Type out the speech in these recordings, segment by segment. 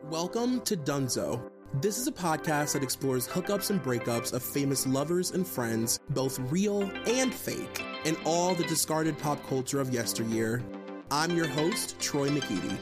Welcome to Dunzo. This is a podcast that explores hookups and breakups of famous lovers and friends, both real and fake, and all the discarded pop culture of yesteryear. I'm your host, Troy McEady.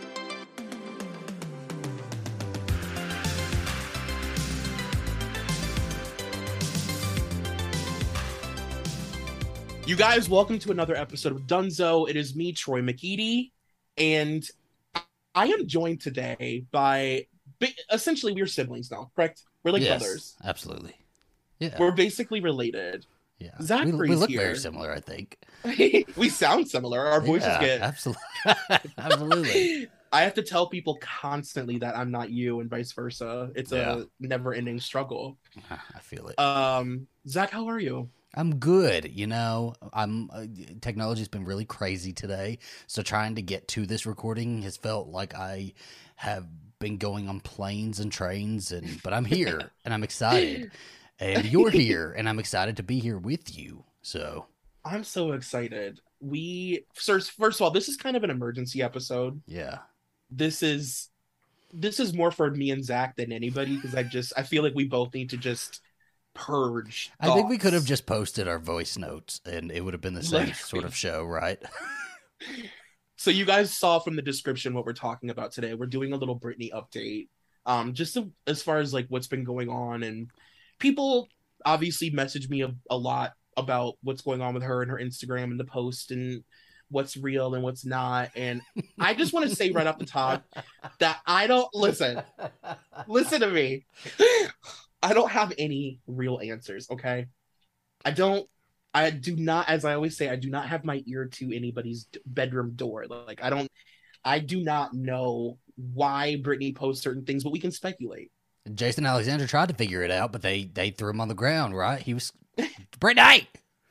You guys, welcome to another episode of Dunzo. It is me, Troy McEady, and I am joined today by, essentially, we're siblings now, correct? We're like brothers. Absolutely. Yeah. We're basically related. Yeah. Zachary's we look here. very similar, I think. We sound similar. Our voices get... Absolutely. Absolutely. I have to tell people constantly that I'm not you and vice versa. It's a never-ending struggle. I feel it. Zach, how are you? I'm good. You know, technology's been really crazy today. So trying to get to this recording has felt like I have been going on planes and trains, but I'm here and I'm excited. And you're here and I'm excited to be here with you. So I'm so excited. First of all, this is kind of an emergency episode. Yeah. This is more for me and Zach than anybody, because I feel like we both need to just purge thoughts. I think we could have just posted our voice notes and it would have been the same sort of show, right? So you guys saw from the description what we're talking about today. We're doing a little Britney update, as far as like what's been going on, and people obviously message me a lot about what's going on with her and her Instagram and the post and what's real and what's not. And I just want to say right off the top that I don't listen to me. I don't have any real answers, okay? I do not, as I always say, I do not have my ear to anybody's bedroom door. Like, I do not know why Britney posts certain things, but we can speculate. Jason Alexander tried to figure it out, but they threw him on the ground, right? He was, Britney!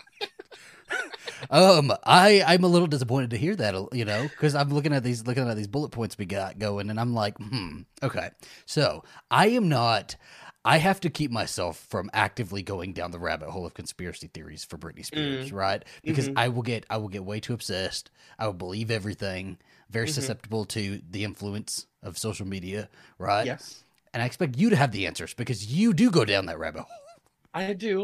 I'm a little disappointed to hear that, you know, because I'm looking at these bullet points we got going, and I'm like, okay. So I have to keep myself from actively going down the rabbit hole of conspiracy theories for Britney Spears, right? Because I will get way too obsessed. I will believe everything. Very susceptible to the influence of social media, right? Yes. And I expect you to have the answers because you do go down that rabbit hole. I do.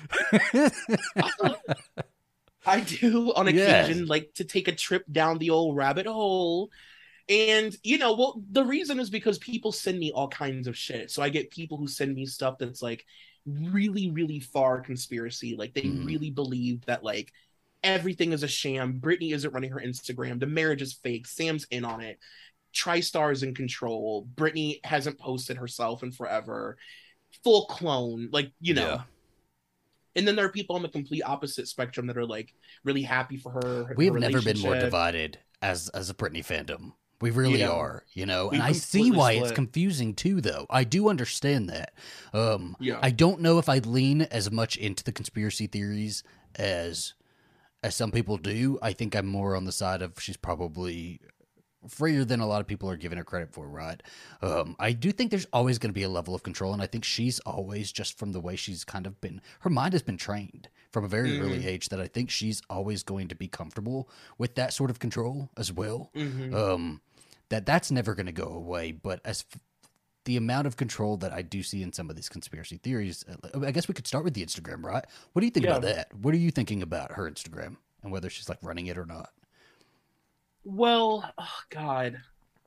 I do on occasion, like to take a trip down the old rabbit hole. And, you know, well, the reason is because people send me all kinds of shit. So I get people who send me stuff that's like really, really far conspiracy. Like they really believe that like everything is a sham. Britney isn't running her Instagram. The marriage is fake. Sam's in on it. TriStar is in control. Britney hasn't posted herself in forever. Full clone. Like, you know. Yeah. And then there are people on the complete opposite spectrum that are like really happy for her. We have never been more divided as a Britney fandom. We really are, you know, and I see why it's confusing too, though. I do understand that. I don't know if I lean as much into the conspiracy theories as some people do. I think I'm more on the side of she's probably freer than a lot of people are giving her credit for, right? I do think there's always going to be a level of control, and I think she's always, just from the way she's kind of been, her mind has been trained from a very early age, that I think she's always going to be comfortable with that sort of control as well. That's never going to go away, but the amount of control that I do see in some of these conspiracy theories, I guess we could start with the Instagram, right? What do you think about that? What are you thinking about her Instagram and whether she's like running it or not? Well, oh God,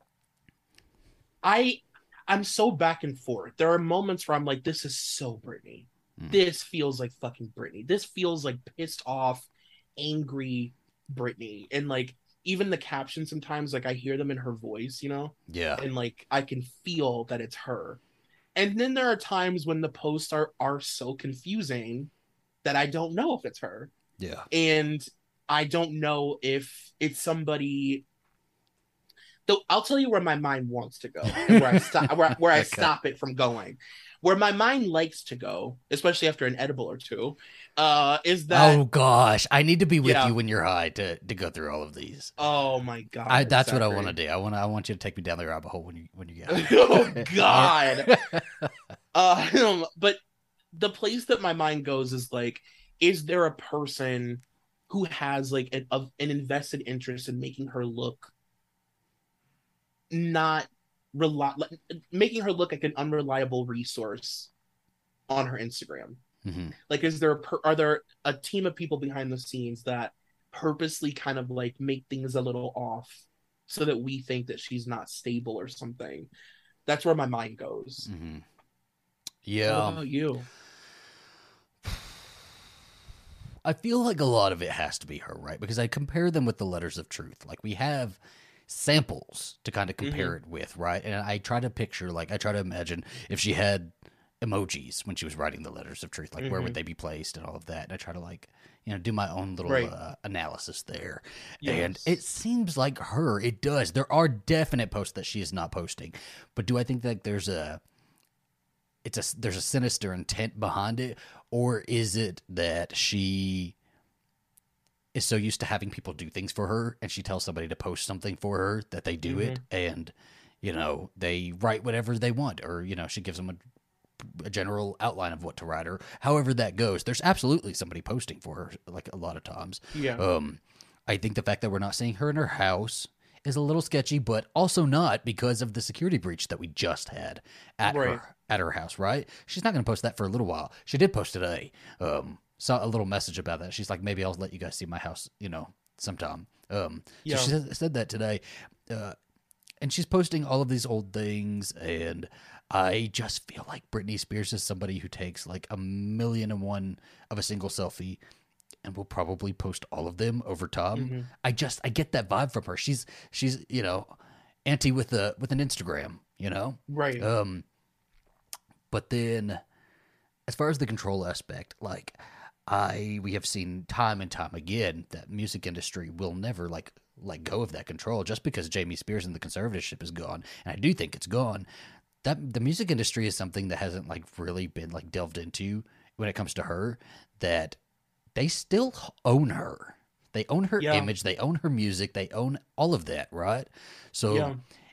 I'm so back and forth. There are moments where I'm like, this is so Britney. This feels like fucking Britney. This feels like pissed off, angry Britney. And like, even the captions sometimes, like I hear them in her voice, you know? Yeah. And like, I can feel that it's her. And then there are times when the posts are so confusing that I don't know if it's her. Yeah. And I don't know if it's somebody. Though I'll tell you where my mind wants to go and where I stop, where I stop it from going. Where my mind likes to go, especially after an edible or two, is that... Oh, gosh. I need to be with you when you're high to go through all of these. Oh, my God. That's what I want to do. I want you to take me down the rabbit hole when you get high. Oh, God. But the place that my mind goes is like, is there a person who has like an invested interest in making her look not making her look like an unreliable resource on her Instagram. Mm-hmm. Like, are there a team of people behind the scenes that purposely kind of like make things a little off so that we think that she's not stable or something? That's where my mind goes. Mm-hmm. What Yeah. about you? I feel like a lot of it has to be her, right? Because I compare them with the Letters of Truth. Like, we have samples to kind of compare it with, right? And I try to picture, like, I try to imagine if she had emojis when she was writing the Letters of Truth, like, where would they be placed and all of that. And I try to, like, you know, do my own little analysis there. Yes. And it seems like her. It does. There are definite posts that she is not posting. But do I think that there's a sinister intent behind it, or is it that she is so used to having people do things for her and she tells somebody to post something for her that they do it, and you know, they write whatever they want, or you know, she gives them a general outline of what to write, or however that goes. There's absolutely somebody posting for her, like, a lot of times. I think the fact that we're not seeing her in her house is a little sketchy, but also not because of the security breach that we just had at her house, right? She's not going to post that for a little while. She did post today. Saw a little message about that. She's like, maybe I'll let you guys see my house, you know, sometime. So she said that today. And she's posting all of these old things, and I just feel like Britney Spears is somebody who takes like 1,000,001 of a single selfie and will probably post all of them over time. I get that vibe from her. She's you know, auntie with an Instagram, you know? Right. But then as far as the control aspect, like, we have seen time and time again that music industry will never like let go of that control. Just because Jamie Spears and the conservatorship is gone, and I do think it's gone, that the music industry is something that hasn't like really been like delved into when it comes to her, that they still own her. They own her image, they own her music, they own all of that, right? So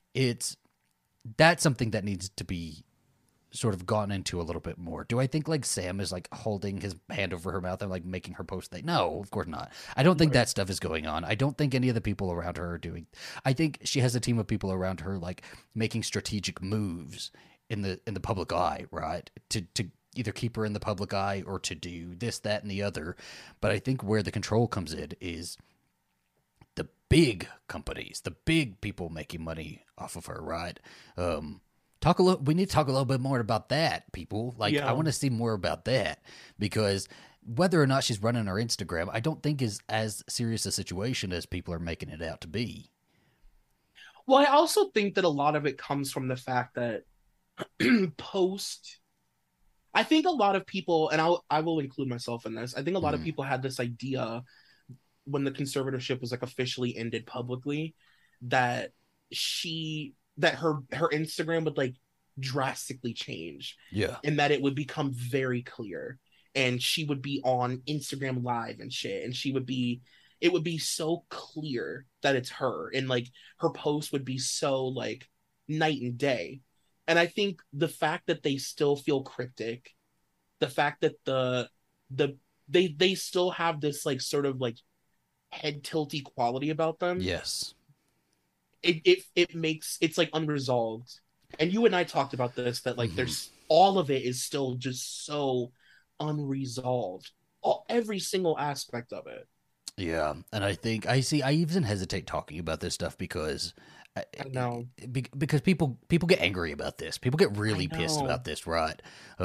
that's something that needs to be sort of gone into a little bit more. Do I think like Sam is like holding his hand over her mouth and like making her post that? No, of course not. I don't think that stuff is going on. I don't think any of the people around her are doing. I think she has a team of people around her like making strategic moves in the public eye, right? To either keep her in the public eye or to do this, that, and the other. But I think where the control comes in is the big companies, the big people making money off of her, right? We need to talk a little bit more about that, people. Like, I want to see more about that, because whether or not she's running her Instagram, I don't think is as serious a situation as people are making it out to be. Well, I also think that a lot of it comes from the fact that I think a lot of people, and I will include myself in this, I think a lot of people had this idea when the conservatorship was like officially ended publicly, that her Instagram would like drastically change. Yeah. And that it would become very clear. And she would be on Instagram Live and shit. And it would be so clear that it's her. And like her post would be so like night and day. And I think the fact that they still feel cryptic, the fact that they still have this like sort of like head tilty quality about them. Yes. It makes it's like unresolved. And you and I talked about this, that like there's all of it is still just so unresolved. Every single aspect of it. Yeah, and I think I even hesitate talking about this stuff because I know, because people get angry about this. People get really pissed about this, right?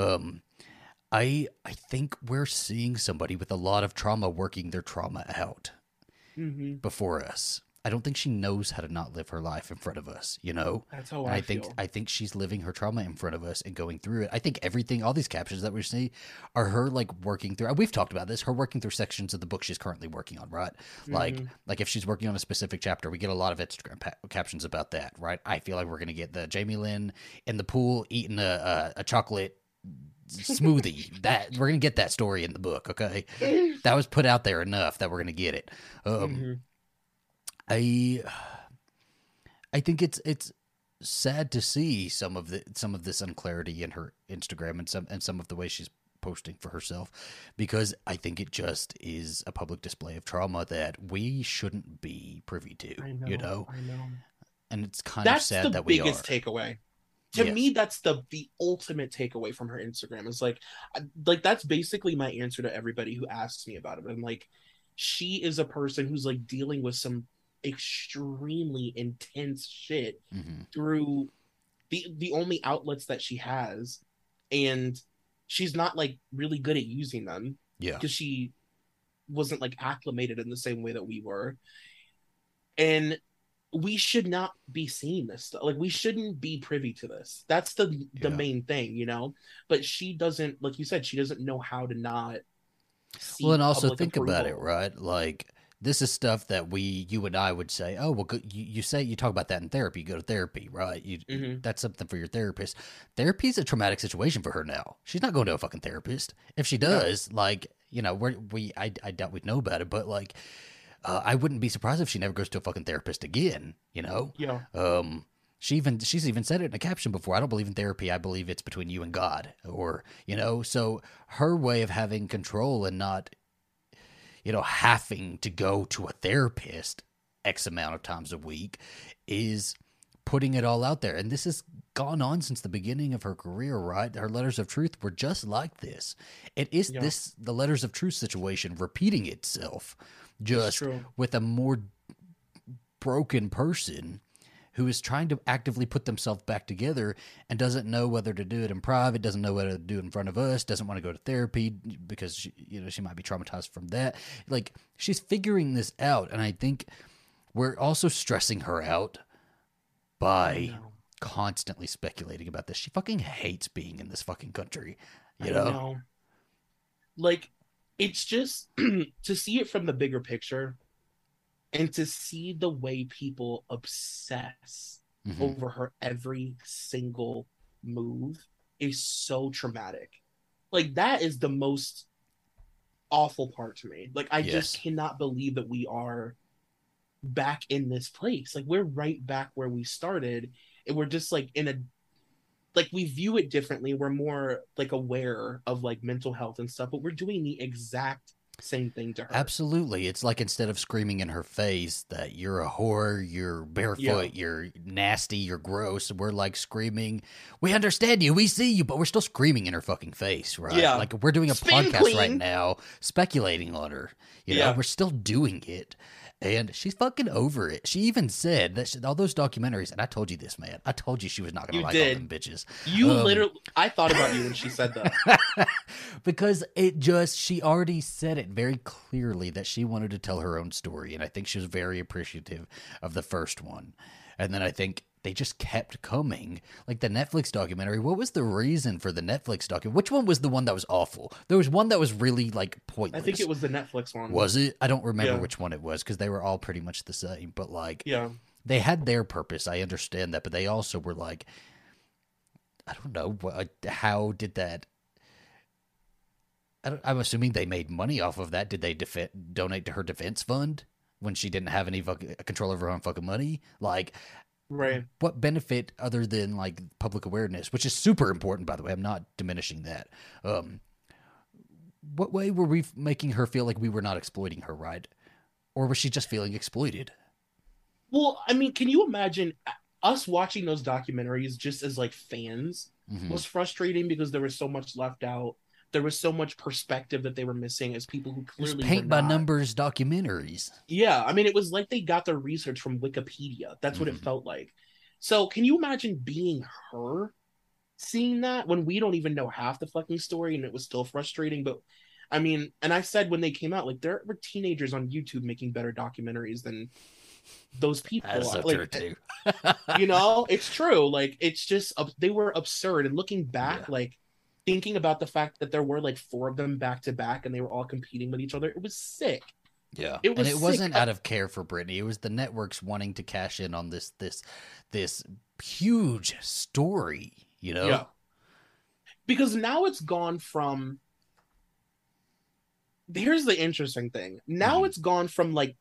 I think we're seeing somebody with a lot of trauma working their trauma out before us. I don't think she knows how to not live her life in front of us, you know? That's how I feel. I think she's living her trauma in front of us and going through it. I think all these captions that we see are her like working through, we've talked about this, her working through sections of the book she's currently working on, right? Like if she's working on a specific chapter, we get a lot of Instagram captions about that, right? I feel like we're going to get the Jamie Lynn in the pool eating a chocolate smoothie. That we're going to get that story in the book, okay? That was put out there enough that we're going to get it. I think it's sad to see some of this unclarity in her Instagram and some of the way she's posting for herself, because I think it just is a public display of trauma that we shouldn't be privy to. I know, you know. I know. And it's kind of sad that we are. That's the biggest takeaway. To me, that's the ultimate takeaway from her Instagram. Is like that's basically my answer to everybody who asks me about it. I'm like, she is a person who's like dealing with some extremely intense shit through the only outlets that she has, and she's not like really good at using them. Yeah, because she wasn't like acclimated in the same way that we were, and we should not be seeing this stuff. Like, we shouldn't be privy to this. That's the main thing, you know. But she doesn't, like you said, she doesn't know how to not see. Well, and also think about it, right? Like, this is stuff that you and I would say, oh, well, you talk about that in therapy. You go to therapy, right? That's something for your therapist. Therapy is a traumatic situation for her now. She's not going to a fucking therapist. If she does, like, you know, I doubt we'd know about it, but like, I wouldn't be surprised if she never goes to a fucking therapist again, you know? Yeah. She's even said it in a caption before. I don't believe in therapy. I believe it's between you and God, or, you know, so her way of having control and not, you know, having to go to a therapist X amount of times a week is putting it all out there. And this has gone on since the beginning of her career, right? Her Letters of Truth were just like this. It is the Letters of Truth situation repeating itself, just with a more broken person who is trying to actively put themselves back together and doesn't know whether to do it in private, doesn't know whether to do it in front of us, doesn't want to go to therapy because she might be traumatized from that. Like, she's figuring this out, and I think we're also stressing her out by constantly speculating about this. She fucking hates being in this fucking country, you know? Like, it's just to see it from the bigger picture and to see the way people obsess over her every single move is so traumatic. Like, that is the most awful part to me. Like, I just cannot believe that we are back in this place. Like, we're right back where we started, and we're just like we view it differently. We're more like aware of like mental health and stuff, but we're doing the exact same thing to her. Absolutely. It's like, instead of screaming in her face that you're a whore, you're barefoot, you're nasty, you're gross, we're like screaming, we understand you, we see you, but we're still screaming in her fucking face, right? Yeah. Like, we're doing a podcast right now speculating on her. You know, we're still doing it. And she's fucking over it. She even said that all those documentaries, and I told you this, man. I told you she was not going to like all them bitches. You literally, I thought about you when she said that. Because she already said it very clearly that she wanted to tell her own story. And I think she was very appreciative of the first one. And then I think they just kept coming. Like the Netflix documentary. What was the reason for the Netflix documentary? Which one was the one that was awful? There was one that was really like pointless. I think it was the Netflix one. Was it? I don't remember which one it was because they were all pretty much the same. But like, they had their purpose. I understand that. But they also were like, I don't know. How did that? I'm assuming they made money off of that. Did they donate to her defense fund when she didn't have any control over her own fucking money? Like, right. What benefit other than like public awareness, which is super important, by the way. I'm not diminishing that. What way were we making her feel like we were not exploiting her, right? Or was she just feeling exploited? Well, I mean, can you imagine us watching those documentaries just as like fans? Was frustrating because there was so much left out. There was so much perspective that they were missing as people who clearly paint by numbers documentaries. Yeah, I mean, it was like they got their research from Wikipedia. That's what it felt like. So can you imagine being her, seeing that when we don't even know half the fucking story, and it was still frustrating? But I mean, and I said when they came out, like, there were teenagers on YouTube making better documentaries than those people. That's so true too. You know, it's true. Like, it's just they were absurd. And looking back, like, thinking about the fact that there were like 4 of them back to back and they were all competing with each other, it was sick. Yeah, it wasn't out of care for Britney. It was the networks wanting to cash in on this huge story, you know? Yeah. Because now it's gone from. Here's the interesting thing. Now it's gone from like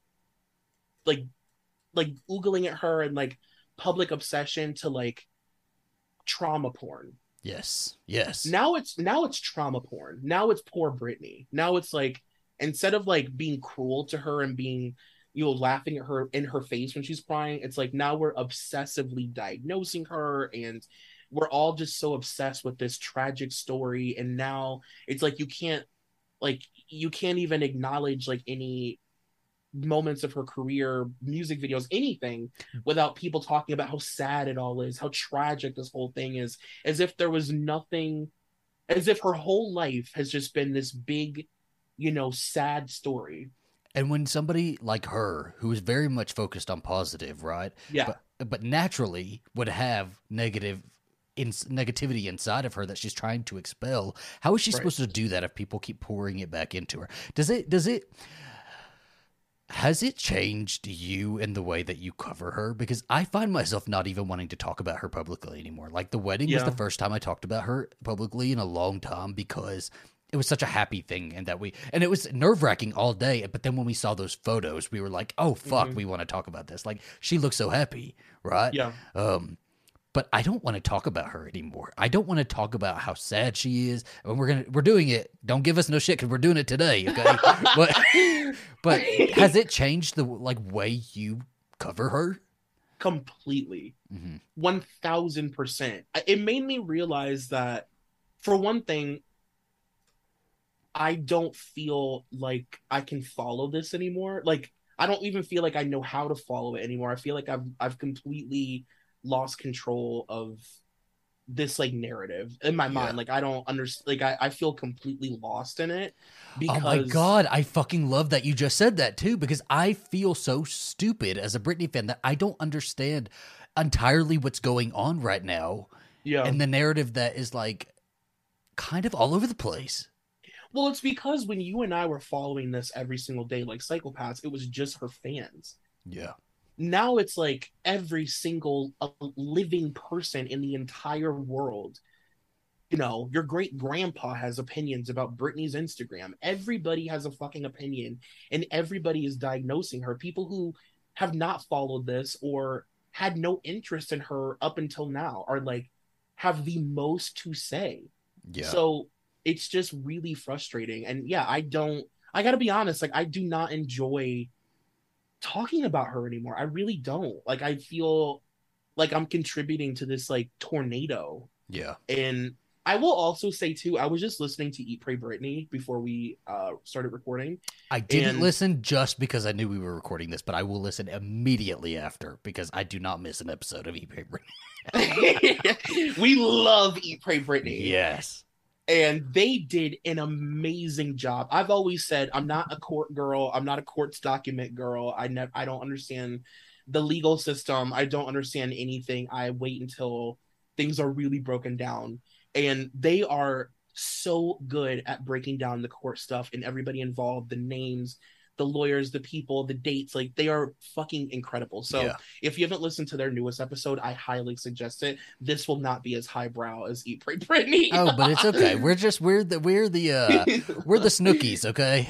oogling at her and like public obsession to like trauma porn. Yes. Now it's trauma porn. Now it's poor Britney. Now it's like, instead of like being cruel to her and being laughing at her in her face when she's crying. It's like now we're obsessively diagnosing her, and we're all just so obsessed with this tragic story. And now it's like you can't even acknowledge like any moments of her career, music videos, anything, without people talking about how sad it all is, how tragic this whole thing is, as if there was nothing, as if her whole life has just been this big, sad story. And when somebody like her, who is very much focused on positive, right? Yeah. But naturally would have negativity inside of her that she's trying to expel. How is she supposed to do that if people keep pouring it back into her? Has it changed you in the way that you cover her? Because I find myself not even wanting to talk about her publicly anymore. Like the wedding was the first time I talked about her publicly in a long time because it was such a happy thing, and it was nerve-wracking all day. But then when we saw those photos, we were like, oh fuck, we want to talk about this. Like she looks so happy, right? Yeah. But I don't want to talk about her anymore. I don't want to talk about how sad she is. And we're doing it. Don't give us no shit because we're doing it today, okay? but has it changed the way you cover her? Completely, 1000%. It made me realize that, for one thing, I don't feel like I can follow this anymore. Like I don't even feel like I know how to follow it anymore. I feel like I've completely lost control of this like narrative in my mind. Like I don't understand. Like I feel completely lost in it. Because... Oh my god, I fucking love that you just said that too, because I feel so stupid as a Britney fan that I don't understand entirely what's going on right now. Yeah, and the narrative that is like kind of all over the place. Well, it's because when you and I were following this every single day like psychopaths, it was just her fans. Yeah. Now it's like every single living person in the entire world. Your great grandpa has opinions about Britney's Instagram. Everybody has a fucking opinion, and everybody is diagnosing her. People who have not followed this or had no interest in her up until now are like, have the most to say. Yeah. So it's just really frustrating. And yeah, I gotta be honest, like I do not enjoy talking about her anymore. I really don't. Like I feel like I'm contributing to this like tornado. Yeah. And I will also say too, I was just listening to Eat Pray Britney before we started recording. I didn't listen just because I knew we were recording this, but I will listen immediately after because I do not miss an episode of Eat Pray Britney. We love Eat Pray Britney. Yes. And they did an amazing job. I've always said I'm not a court girl. I'm not a courts document girl. I don't understand the legal system. I don't understand anything. I wait until things are really broken down. And they are so good at breaking down the court stuff and everybody involved, the names, the lawyers, the people, the dates. Like they are fucking incredible. So if you haven't listened to their newest episode, I highly suggest it. This will not be as highbrow as Eat Pray Britney. Oh, but it's okay. We're the Snookies, okay?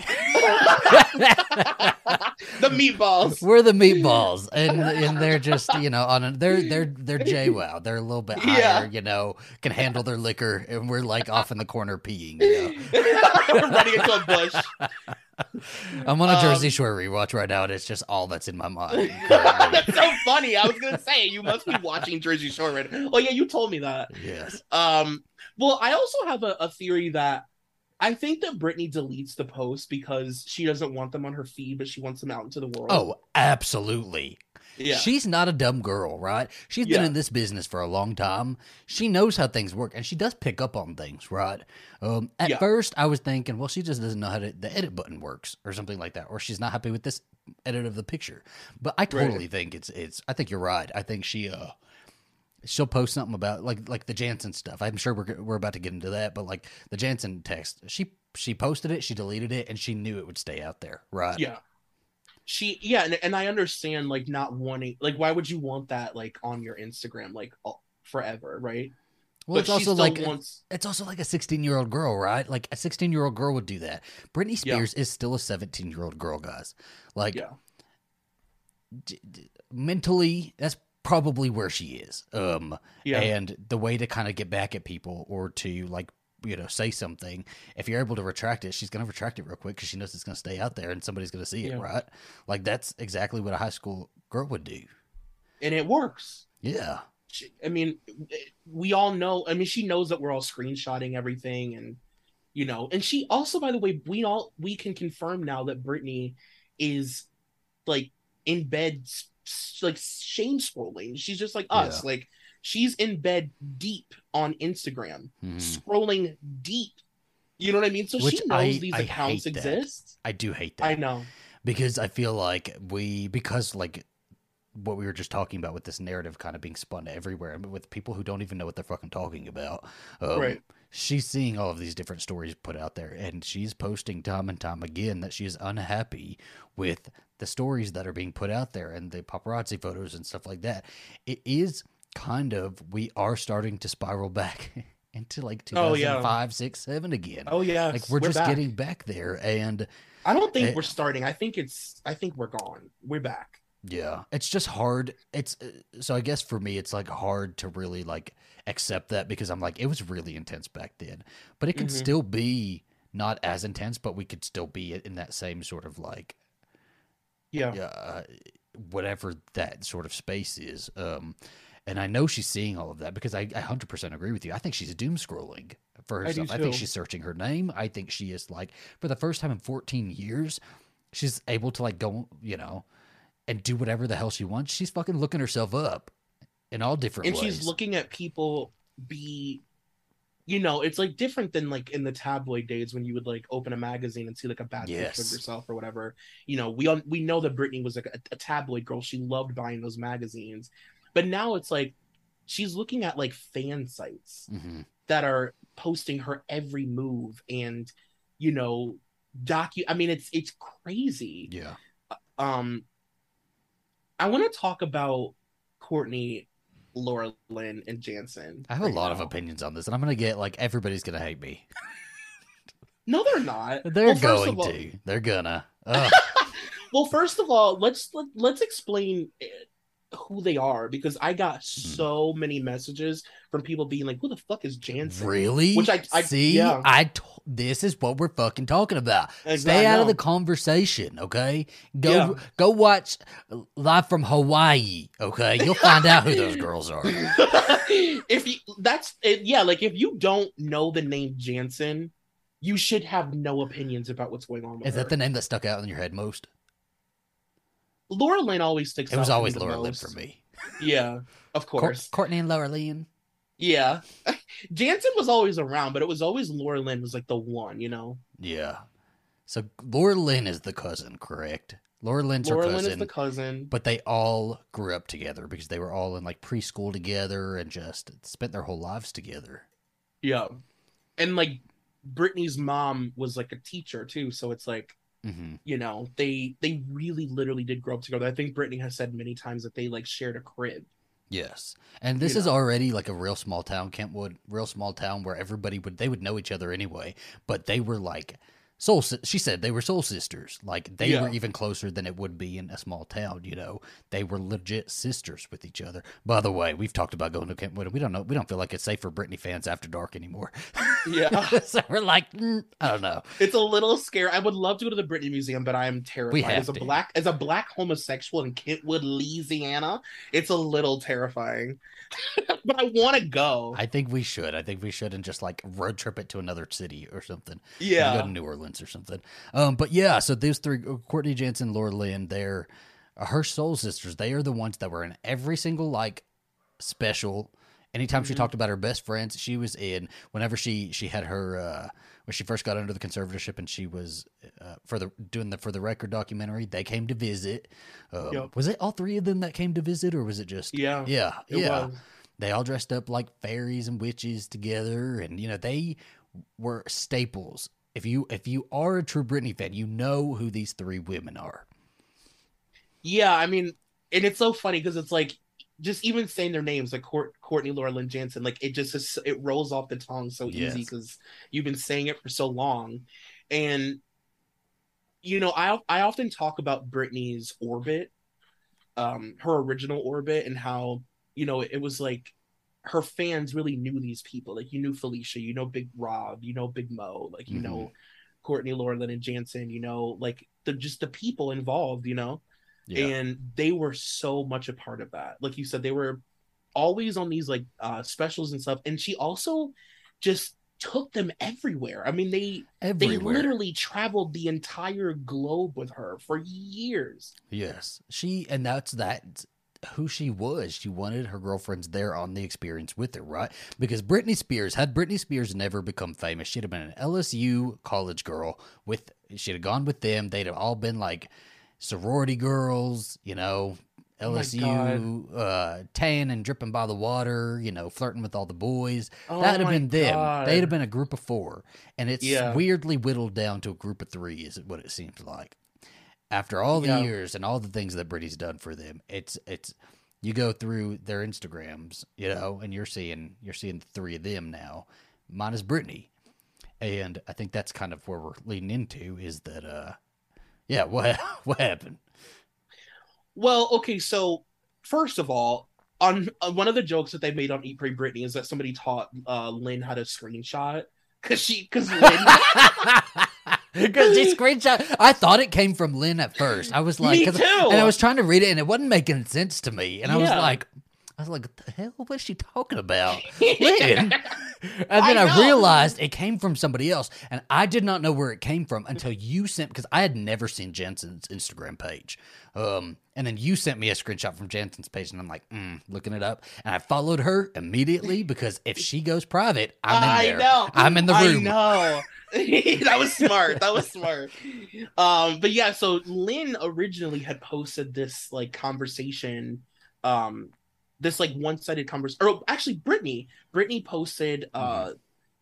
The meatballs. We're the meatballs, and they're just they're JWoww. They're a little bit higher, can handle their liquor, and we're like off in the corner peeing. We're running into a bush. I'm on a Jersey Shore rewatch right now, and it's just all that's in my mind. That's so funny. I was gonna say you must be watching Jersey Shore right now. Oh yeah, you told me that. Yes. Well, I also have a theory that I think that Britney deletes the posts because she doesn't want them on her feed, but she wants them out into the world. Oh, absolutely. Yeah. She's not a dumb girl, right? She's been in this business for a long time. She knows how things work, and she does pick up on things, right? At first, I was thinking, well, she just doesn't know how the edit button works or something like that, or she's not happy with this edit of the picture. But I totally think it's. I think you're right. I think she'll post something about like the Jansen stuff. I'm sure we're about to get into that, but like the Jansen text, she posted it, she deleted it, and she knew it would stay out there, right? Yeah. And I understand like not wanting, like why would you want that like on your Instagram like forever, right? Well, but it's also like it's also like a 16-year-old girl, right? Like a 16-year-old girl would do that. Britney Spears is still a 17-year-old girl, guys. Like mentally, that's probably where she is. And the way to kind of get back at people or to like say something, if you're able to retract it, she's going to retract it real quick because she knows it's going to stay out there and somebody's going to see it, right? Like, that's exactly what a high school girl would do. And it works. Yeah. I mean, we all know. I mean, she knows that we're all screenshotting everything, and and she also, by the way, we can confirm now that Brittany is like in bed, like shame scrolling. She's just like us, like she's in bed deep on Instagram, scrolling deep. You know what I mean? So she knows these accounts exist. I do hate that. I know, because I feel like like what we were just talking about with this narrative kind of being spun everywhere with people who don't even know what they're fucking talking about. Right. She's seeing all of these different stories put out there, and she's posting time and time again that she is unhappy with the stories that are being put out there and the paparazzi photos and stuff like that. It is kind of, we are starting to spiral back into like 2005, 6, 7 again. Oh yeah. Like we're just getting back there, and I don't think we're starting. I think we're gone. We're back. Yeah, it's just hard. So I guess for me, it's like hard to really like accept that, because I'm like, it was really intense back then, but it could still be not as intense, but we could still be in that same sort of like, whatever that sort of space is. And I know she's seeing all of that, because I 100% agree with you. I think she's doom scrolling for herself. I think she's searching her name. I think she is like, for the first time in 14 years, she's able to like go, and do whatever the hell she wants. She's fucking looking herself up in all different ways. And she's looking at people it's like different than like in the tabloid days when you would like open a magazine and see like a bad picture of yourself or whatever. We know that Brittany was like a tabloid girl. She loved buying those magazines. But now it's like she's looking at like fan sites that are posting her every move and, I mean, it's crazy. Yeah. I want to talk about Courtney, Laura Lynn, and Jansen. I have a lot of opinions on this, and I'm going to get like, everybody's going to hate me. No, they're not. They're going to. They're gonna. Well, first of all, let's explain who they are, because I got so many messages from people being like, "Who the fuck is Jansen?" Really? Which I see. Yeah. This is what we're fucking talking about. Stay out of the conversation, okay? Go watch Live from Hawaii, okay? You'll find out who those girls are. If you don't know the name Jansen, you should have no opinions about what's going on with her. Is that the name that stuck out in your head most? Laura Lynn always sticks out. It was always Laura Lynn for me. Yeah, of course. Courtney and Laura Lynn. Yeah. Jansen was always around, but it was always Laura Lynn was like the one, Yeah. So Laura Lynn is the cousin, correct? Laura Lynn is the cousin. But they all grew up together because they were all in like preschool together and just spent their whole lives together. Yeah. And like Brittany's mom was like a teacher too, so it's like they really literally did grow up together. I think Brittany has said many times that they like shared a crib. Yes. And this is already like a real small town, Kentwood, real small town where everybody would know each other anyway, but they were like she said they were soul sisters. Like they were even closer than it would be in a small town, They were legit sisters with each other. By the way, we've talked about going to Kentwood, and we don't feel like it's safe for Britney fans after dark anymore. Yeah. So we're like, I don't know. It's a little scary. I would love to go to the Britney Museum, but I am terrified. As a black homosexual in Kentwood, Louisiana, it's a little terrifying. But I want to go. I think we should. And just like road trip it to another city or something. Yeah. Go to New Orleans or something. But yeah, so those three, Courtney, Jansen, Laura Lynn, they're her soul sisters. They are the ones that were in every single like special. Anytime she talked about her best friends, she was in. Whenever she had her when she first got under the conservatorship, and she was doing the For the Record documentary, they came to visit. Was it all three of them that came to visit, or was it just yeah? It was. They all dressed up like fairies and witches together, and they were staples. If you are a true Britney fan, you know who these three women are. Yeah, I mean, and it's so funny because it's like, just even saying their names, like Courtney, Laura Lynn, Jansen, like it rolls off the tongue so easy because you've been saying it for so long. And I often talk about Britney's orbit, her original orbit, and how it was like her fans really knew these people. Like, you knew Felicia, you know Big Rob, you know Big Mo, like, you know Courtney, Laurelyn, and Jansen, you know, like the people involved, you know. Yeah. And they were so much a part of that. Like you said, they were always on these like specials and stuff. And she also just took them everywhere. I mean, they literally traveled the entire globe with her for years. Yes. That's who she was. She wanted her girlfriends there on the experience with her, right? Because had Britney Spears never become famous, she'd have been an LSU college girl she'd have gone with them. They'd have all been like sorority girls, you know, LSU, tan and dripping by the water, you know, flirting with all the boys. That'd have been them. They'd have been a group of 4. And it's weirdly whittled down to a group of 3 is what it seems like. After all the years and all the things that Britney's done for them, it's you go through their Instagrams, you know, and you're seeing the 3 of them now, minus Britney. And I think that's kind of where we're leading into is that, what happened? Well, okay, so first of all, on one of the jokes that they made on Eat Pray Britney is that somebody taught Lynn how to screenshot because Lynn. Because she screenshot. I thought it came from Lynn at first. I was like, me too. And I was trying to read it, and it wasn't making sense to me. And I was like, what the hell? What's she talking about? Lynn. And then I realized it came from somebody else, and I did not know where it came from until you sent, because I had never seen Jensen's Instagram page. And then you sent me a screenshot from Jensen's page, and I'm like, looking it up. And I followed her immediately because if she goes private, I'm in there. I know. I'm in the room. I know. That was smart. But yeah, so Lynn originally had posted this like conversation, this like one-sided conversation. Or actually, Britney posted a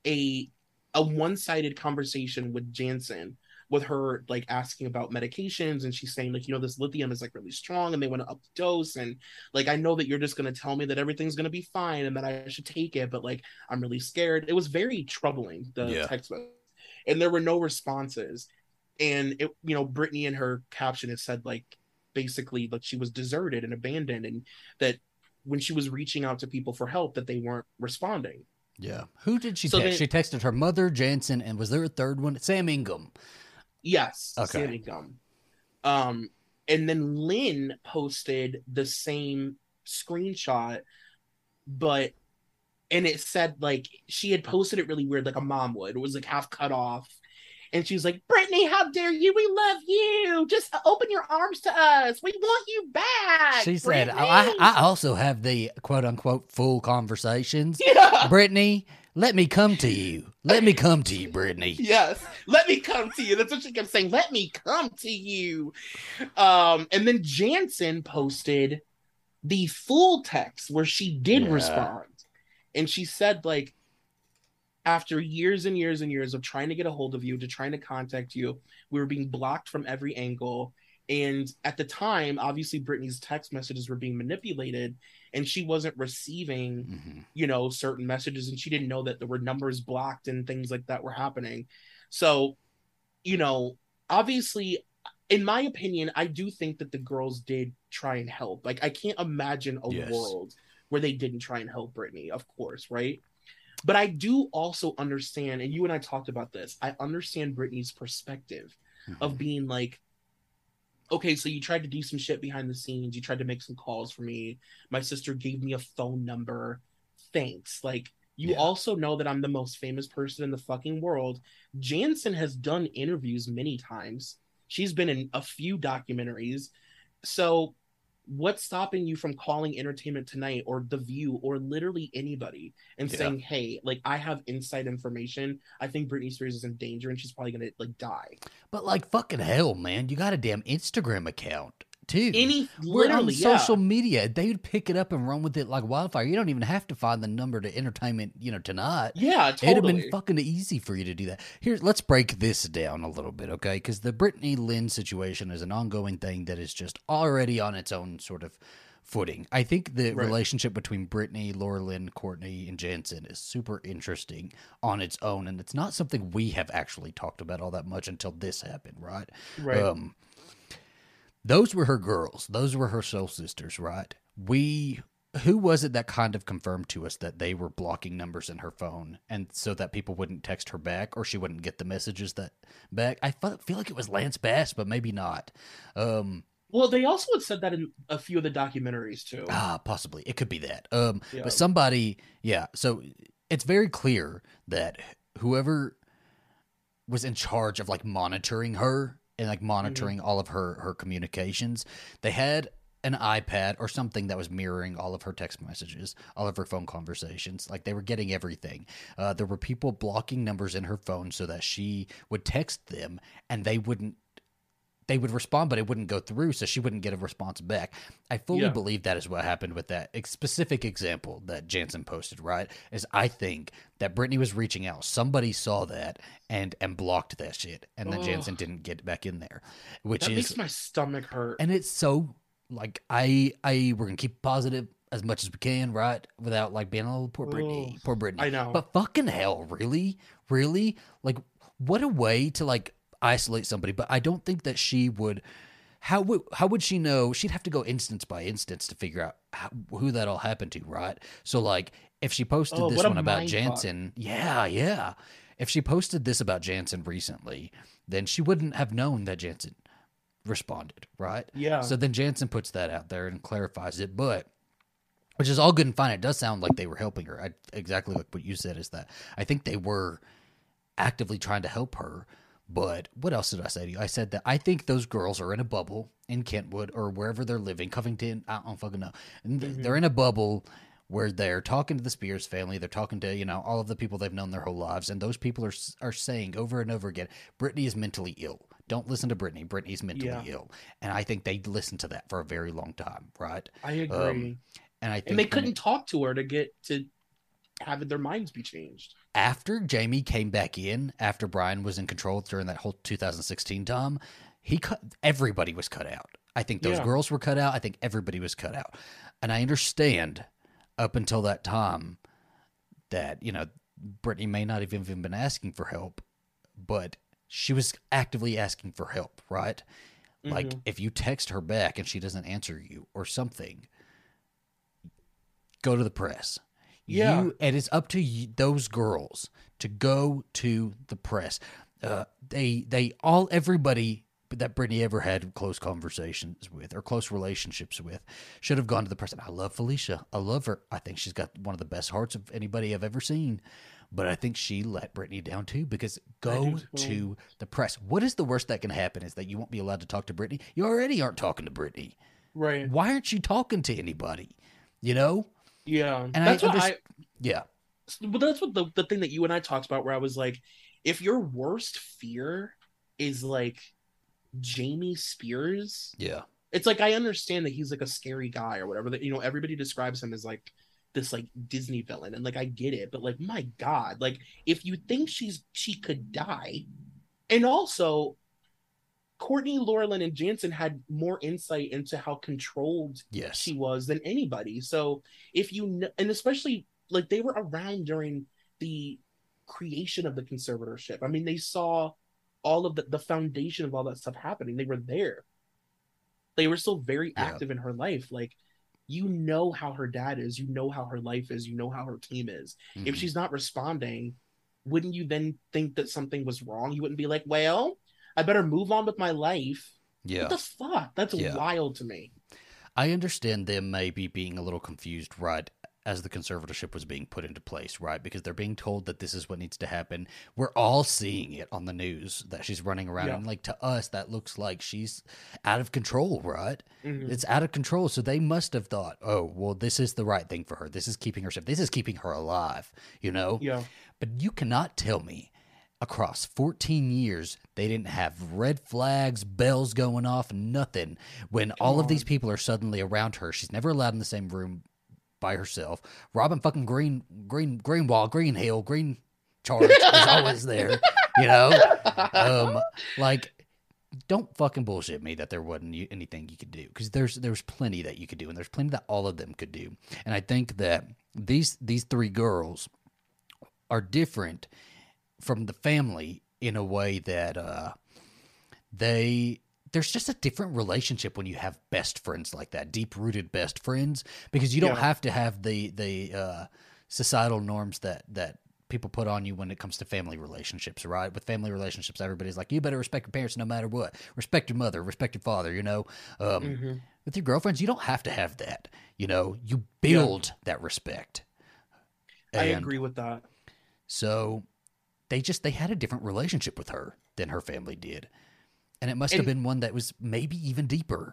one-sided conversation with Jansen, with her like asking about medications, and she's saying like, you know, this lithium is like really strong and they want to up the dose, and like, I know that you're just going to tell me that everything's going to be fine and that I should take it, but like, I'm really scared. It was very troubling, the text message, and there were no responses. And it, you know, Britney in her caption had said like basically that she was deserted and abandoned, and that when she was reaching out to people for help that they weren't responding. Yeah. Who did she text? She texted her mother, Jansen, and was there a third one? Sam Ingham. Yes. Okay. Sam Ingham. And then Lynn posted the same screenshot, and it said like, she had posted it really weird, like a mom would. It was like half cut off. And she was like, Britney, how dare you? We love you. Just open your arms to us. We want you back. She said, I also have the quote unquote full conversations. Yeah. Britney, let me come to you. Let me come to you, Britney. Yes. Let me come to you. That's what she kept saying. Let me come to you. And then Jansen posted the full text where she did respond. And she said, like, after years and years and years of trying to get a hold of you, to trying to contact you, we were being blocked from every angle. And at the time, obviously, Britney's text messages were being manipulated, and she wasn't receiving, you know, certain messages, and she didn't know that there were numbers blocked and things like that were happening. So, you know, obviously, in my opinion, I do think that the girls did try and help. Like, I can't imagine a world where they didn't try and help Britney, of course, right? But I do also understand, and you and I talked about this, I understand Britney's perspective of being like, okay, so you tried to do some shit behind the scenes. You tried to make some calls for me. My sister gave me a phone number. Thanks. Like, you also know that I'm the most famous person in the fucking world. Jansen has done interviews many times. She's been in a few documentaries. So what's stopping you from calling Entertainment Tonight or The View or literally anybody and saying, hey, like, I have inside information. I think Britney Spears is in danger and she's probably going to like die. But like, fucking hell, man, you got a damn Instagram account too. We're on social media. They would pick it up and run with it like wildfire. You don't even have to find the number to Entertainment, you know, Tonight. Yeah, totally. It'd have been fucking easy for you to do that. Let's break this down a little bit, okay? Because the Britney Lynn situation is an ongoing thing that is just already on its own sort of footing. I think the relationship between Britney, Laurelyn, Courtney, and Jansen is super interesting on its own, and it's not something we have actually talked about all that much until this happened, right? Right. Those were her girls. Those were her soul sisters, right? We who was it that kind of confirmed to us that they were blocking numbers in her phone, and so that people wouldn't text her back or she wouldn't get the messages that back? I feel like it was Lance Bass, but maybe not. Well, they also had said that in a few of the documentaries too. Possibly it could be that. But somebody, yeah. So it's very clear that whoever was in charge of like monitoring her and like monitoring all of her communications, they had an iPad or something that was mirroring all of her text messages, all of her phone conversations. Like they were getting everything. There were people blocking numbers in her phone so that she would text them and they would respond, but it wouldn't go through, so she wouldn't get a response back. I fully believe that is what happened with that specific example that Jansen posted, right? Is I think that Brittany was reaching out. Somebody saw that and blocked that shit, and then Jansen didn't get back in there, which makes my stomach hurt. And it's so, like, we're going to keep positive as much as we can, right? Without, like, being, oh, poor Brittany. I know. But fucking hell, really? Really? Like, what a way to, like, isolate somebody. But I don't think that she would. How would she know? She'd have to go instance by instance to figure out who that all happened to, right? So like if she posted this one about Jansen, yeah. If she posted this about Jansen recently, then she wouldn't have known that Jansen responded, right? Yeah. So then Jansen puts that out there and clarifies it, but which is all good and fine. It does sound like they were helping her. Exactly like what you said is that I think they were actively trying to help her. But what else did I say to you? I said that I think those girls are in a bubble in Kentwood or wherever they're living, Covington, I don't fucking know. And they're in a bubble where they're talking to the Spears family. They're talking to, all of the people they've known their whole lives. And those people are saying over and over again, Brittany is mentally ill. Don't listen to Brittany. Brittany's mentally ill. And I think they listened to that for a very long time, right? I agree. And they couldn't talk to her to get to having their minds be changed. After Jamie came back in, after Brian was in control during that whole 2016 time, everybody was cut out. I think those girls were cut out. I think everybody was cut out. And I understand up until that time that, Brittany may not have even been asking for help, but she was actively asking for help, right? Like if you text her back and she doesn't answer you or something, go to the press. And it's up to those girls to go to the press. Everybody that Brittany ever had close conversations with or close relationships with should have gone to the press. And I love Felicia. I love her. I think she's got one of the best hearts of anybody I've ever seen. But I think she let Brittany down too, because go to the press. What is the worst that can happen is that you won't be allowed to talk to Brittany. You already aren't talking to Brittany. Right. Why aren't you talking to anybody? Yeah. And that's what But that's what the thing that you and I talked about, where I was like, if your worst fear is like Jamie Spears, it's like, I understand that he's like a scary guy or whatever, that everybody describes him as like this like Disney villain, and like I get it, but like my God, like if you think she could die, and also Courtney, Laurelyn, and Jansen had more insight into how controlled she was than anybody. So if and especially like they were around during the creation of the conservatorship. I mean, they saw all of the foundation of all that stuff happening. They were there. They were still very active in her life. Like, how her dad is, how her life is, how her team is. If she's not responding, wouldn't you then think that something was wrong? You wouldn't be like, well, I better move on with my life. Yeah. What the fuck? That's wild to me. I understand them maybe being a little confused, right, as the conservatorship was being put into place, right? Because they're being told that this is what needs to happen. We're all seeing it on the news that she's running around. And like, to us, that looks like she's out of control, right? It's out of control. So they must have thought, oh, well, this is the right thing for her. This is keeping her safe. This is keeping her alive, Yeah. But you cannot tell me across 14 years, they didn't have red flags, bells going off, nothing. When all of these people are suddenly around her, she's never allowed in the same room by herself. Robin fucking Greenwald, Greenhill, Green Charge is always there, like, don't fucking bullshit me that there wasn't anything you could do, because there's plenty that you could do, and there's plenty that all of them could do. And I think that these three girls are different from the family in a way that they there's just a different relationship when you have best friends like that, deep-rooted best friends, because you don't have to have the societal norms that people put on you when it comes to family relationships, right? With family relationships, everybody's like, you better respect your parents no matter what. Respect your mother, respect your father, you know? With your girlfriends, you don't have to have that. You know, you build that respect. And I agree with that. So they had a different relationship with her than her family did. And it must have been one that was maybe even deeper.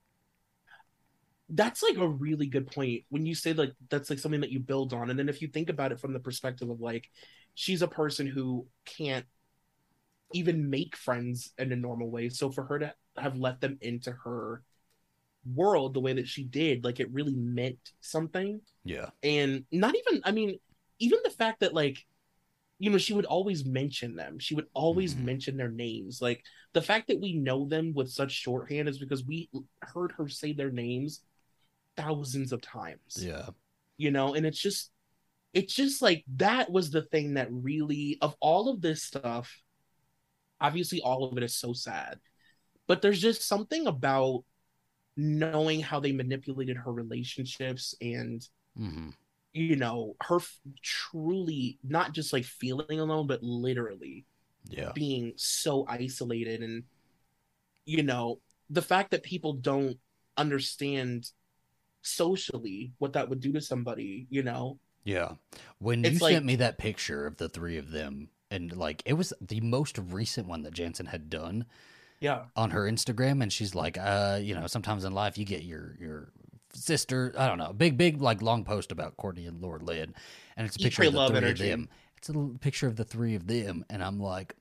That's like a really good point when you say like that's like something that you build on. And then if you think about it from the perspective of like she's a person who can't even make friends in a normal way, so for her to have let them into her world the way that she did, like it really meant something. Yeah. And not even, I mean, even the fact that like, you know, she would always mention them, she would always mention their names. Like the fact that we know them with such shorthand is because we heard her say their names thousands of times. Yeah. You know, and it's just like that was the thing that really, of all of this stuff, obviously all of it is so sad, but there's just something about knowing how they manipulated her relationships and you know, her truly not just like feeling alone, but literally being so isolated. And you know, the fact that people don't understand socially what that would do to somebody, you know? Yeah. When you sent me that picture of the three of them, and like it was the most recent one that Jansen had done on her Instagram, and she's like, you know, sometimes in life you get your sister, I don't know, big like long post about Courtney and Laura Lynn, and it's a picture of the three of them. It's a little picture of the three of them, and I'm like,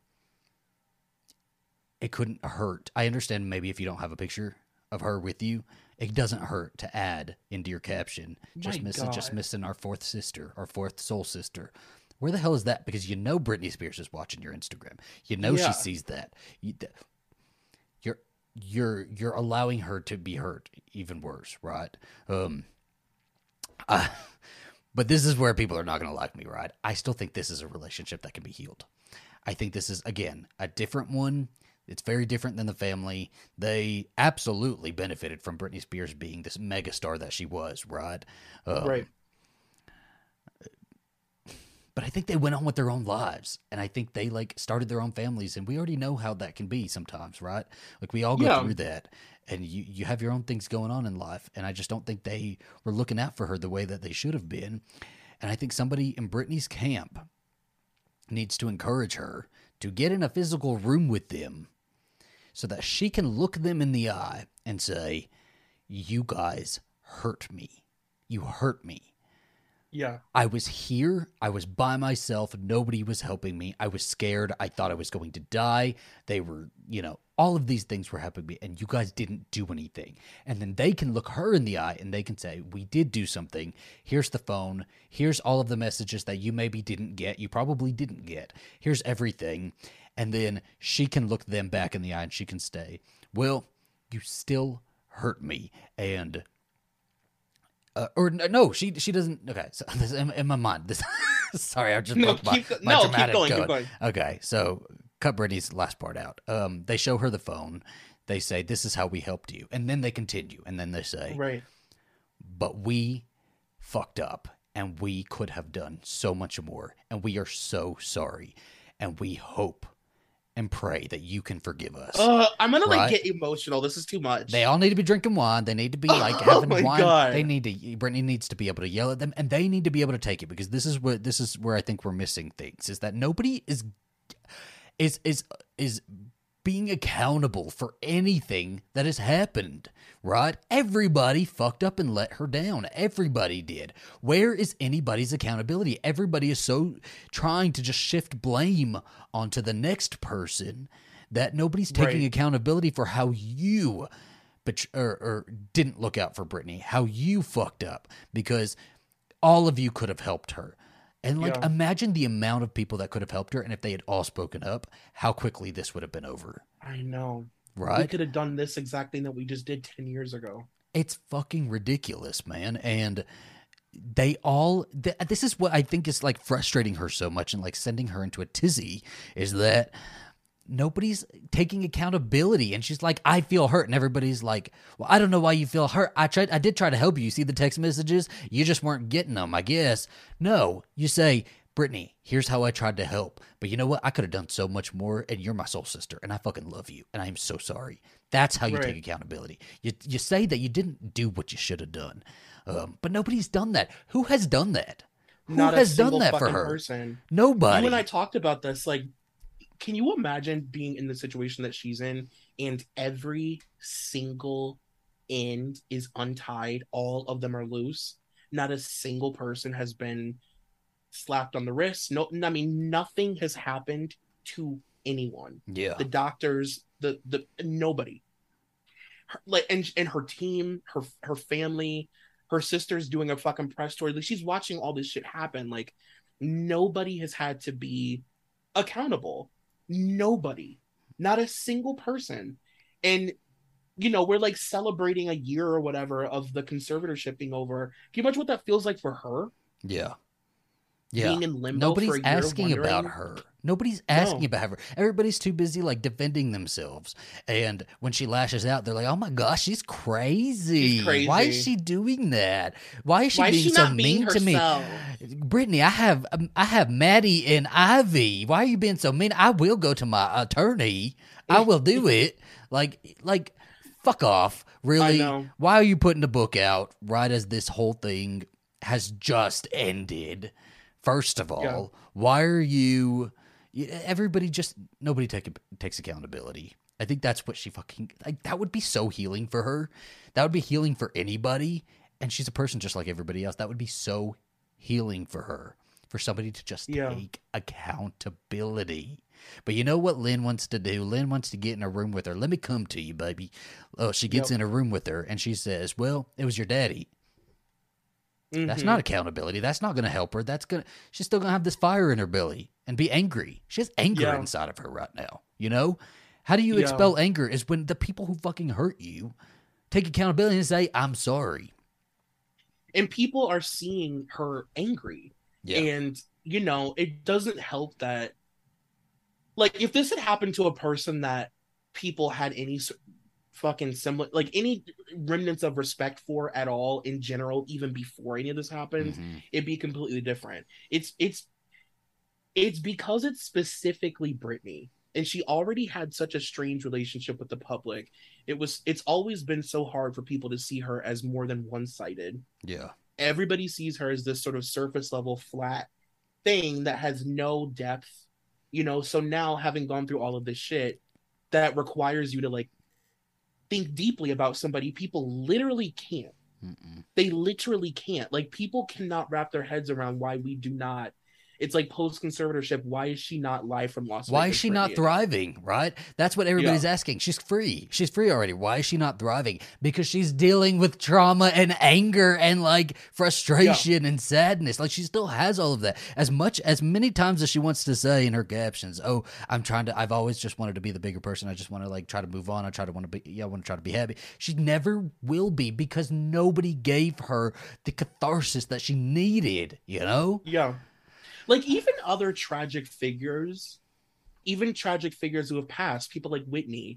it couldn't hurt. I understand maybe if you don't have a picture of her with you, it doesn't hurt to add into your caption, just missing our fourth sister, our fourth soul sister. Where the hell is that? Because you know Britney Spears is watching your Instagram. You know she sees that. You're allowing her to be hurt even worse, right? But this is where people are not going to like me, right? I still think this is a relationship that can be healed. I think this is, again, a different one. It's very different than the family. They absolutely benefited from Britney Spears being this megastar that she was, right? Right. But I think they went on with their own lives, and I think they like started their own families, and we already know how that can be sometimes, right? Like we all go through that, and you have your own things going on in life, and I just don't think they were looking out for her the way that they should have been. And I think somebody in Britney's camp needs to encourage her to get in a physical room with them so that she can look them in the eye and say, you guys hurt me. You hurt me. Yeah. I was here. I was by myself. Nobody was helping me. I was scared. I thought I was going to die. They were, you know, all of these things were happening to me, and you guys didn't do anything. And then they can look her in the eye and they can say, we did do something. Here's the phone. Here's all of the messages that you maybe didn't get. You probably didn't get. Here's everything. And then she can look them back in the eye and she can say, well, you still hurt me. And or no, she doesn't. Okay, so this, in my mind, this. Sorry, I just broke my dramatic keep going. Okay, so cut Britney's last part out. They show her the phone. They say, "This is how we helped you," and then they continue, and then they say, "Right, but we fucked up, and we could have done so much more, and we are so sorry, and we hope." And pray that you can forgive us. I'm gonna like get emotional. This is too much. They all need to be drinking wine. They need to be like having wine. God. They need to. Britney needs to be able to yell at them, and they need to be able to take it, because this is where I think we're missing things. Is that nobody is being accountable for anything that has happened, right? Everybody fucked up and let her down. Everybody did. Where is anybody's accountability? Everybody is so trying to just shift blame onto the next person that nobody's taking accountability for how you or didn't look out for Britney, how you fucked up, because all of you could have helped her. And, imagine the amount of people that could have helped her, and if they had all spoken up, how quickly this would have been over. I know. Right? We could have done this exact thing that we just did 10 years ago. It's fucking ridiculous, man. And they all... this is what I think is, like, frustrating her so much and, like, sending her into a tizzy, is that nobody's taking accountability. And she's like, I feel hurt. And everybody's like, well, I don't know why you feel hurt. I did try to help you. You see the text messages? You just weren't getting them, I guess. No, you say, Brittany, here's how I tried to help. But you know what? I could have done so much more, and you're my soul sister, and I fucking love you, and I am so sorry. That's how you take accountability. You say that you didn't do what you should have done. But nobody's done that. Who has done that? Who has done that for her? Person. Nobody. You and I talked about this, like, can you imagine being in the situation that she's in and every single end is untied? All of them are loose. Not a single person has been slapped on the wrist. No, I mean, nothing has happened to anyone. Yeah. The doctors, the nobody. And her team, her family, her sister's doing a fucking press tour. Like, she's watching all this shit happen. Like, nobody has had to be accountable. Nobody, not a single person. And we're like celebrating a year or whatever of the conservatorship being over. Can you imagine what that feels like for her? Yeah. Being in limbo. Nobody's for a year, asking about her. Nobody's asking about her. Everybody's too busy like defending themselves. And when she lashes out, they're like, "Oh my gosh, she's crazy. She's crazy. Why is she doing that? Why is she being so mean to me?" Brittany, I have Maddie and Ivy. Why are you being so mean? I will go to my attorney. I will do it. Like, fuck off. Really? Why are you putting the book out right as this whole thing has just ended? First of all, why are you? Nobody takes accountability. I think that's what she fucking like. That would be so healing for her. That would be healing for anybody. And she's a person just like everybody else. That would be so healing for her, for somebody to just take accountability. But you know what Lynn wants to do? Lynn wants to get in a room with her. Let me come to you, baby. Oh, she gets in a room with her and she says, "Well, it was your daddy." Mm-hmm. That's not accountability. That's not going to help her. She's still going to have this fire in her belly and be angry. She has anger inside of her right now. How do you expel anger is when the people who fucking hurt you take accountability and say, "I'm sorry." And people are seeing her angry. Yeah. And, it doesn't help that, like, if this had happened to a person that people had any fucking similar, like, any remnants of respect for at all in general, even before any of this happens, it'd be completely different. It's because it's specifically Brittany, and she already had such a strange relationship with the public. It's always been so hard for people to see her as more than one-sided. Yeah. Everybody sees her as this sort of surface level flat thing that has no depth, so now, having gone through all of this shit that requires you to, like, think deeply about somebody, people literally can't. They literally can't. Like, people cannot wrap their heads around why we do not. It's like post-conservatorship. Why is she not live from Las Vegas? Why is she not thriving, right? That's what everybody's asking. She's free. She's free already. Why is she not thriving? Because she's dealing with trauma and anger and, like, frustration and sadness. Like, she still has all of that. As many times as she wants to say in her captions, "Oh, I've always just wanted to be the bigger person. I just want to, like, try to move on. I want to try to be happy." She never will be because nobody gave her the catharsis that she needed, Yeah. Like, even other tragic figures who have passed, people like Whitney,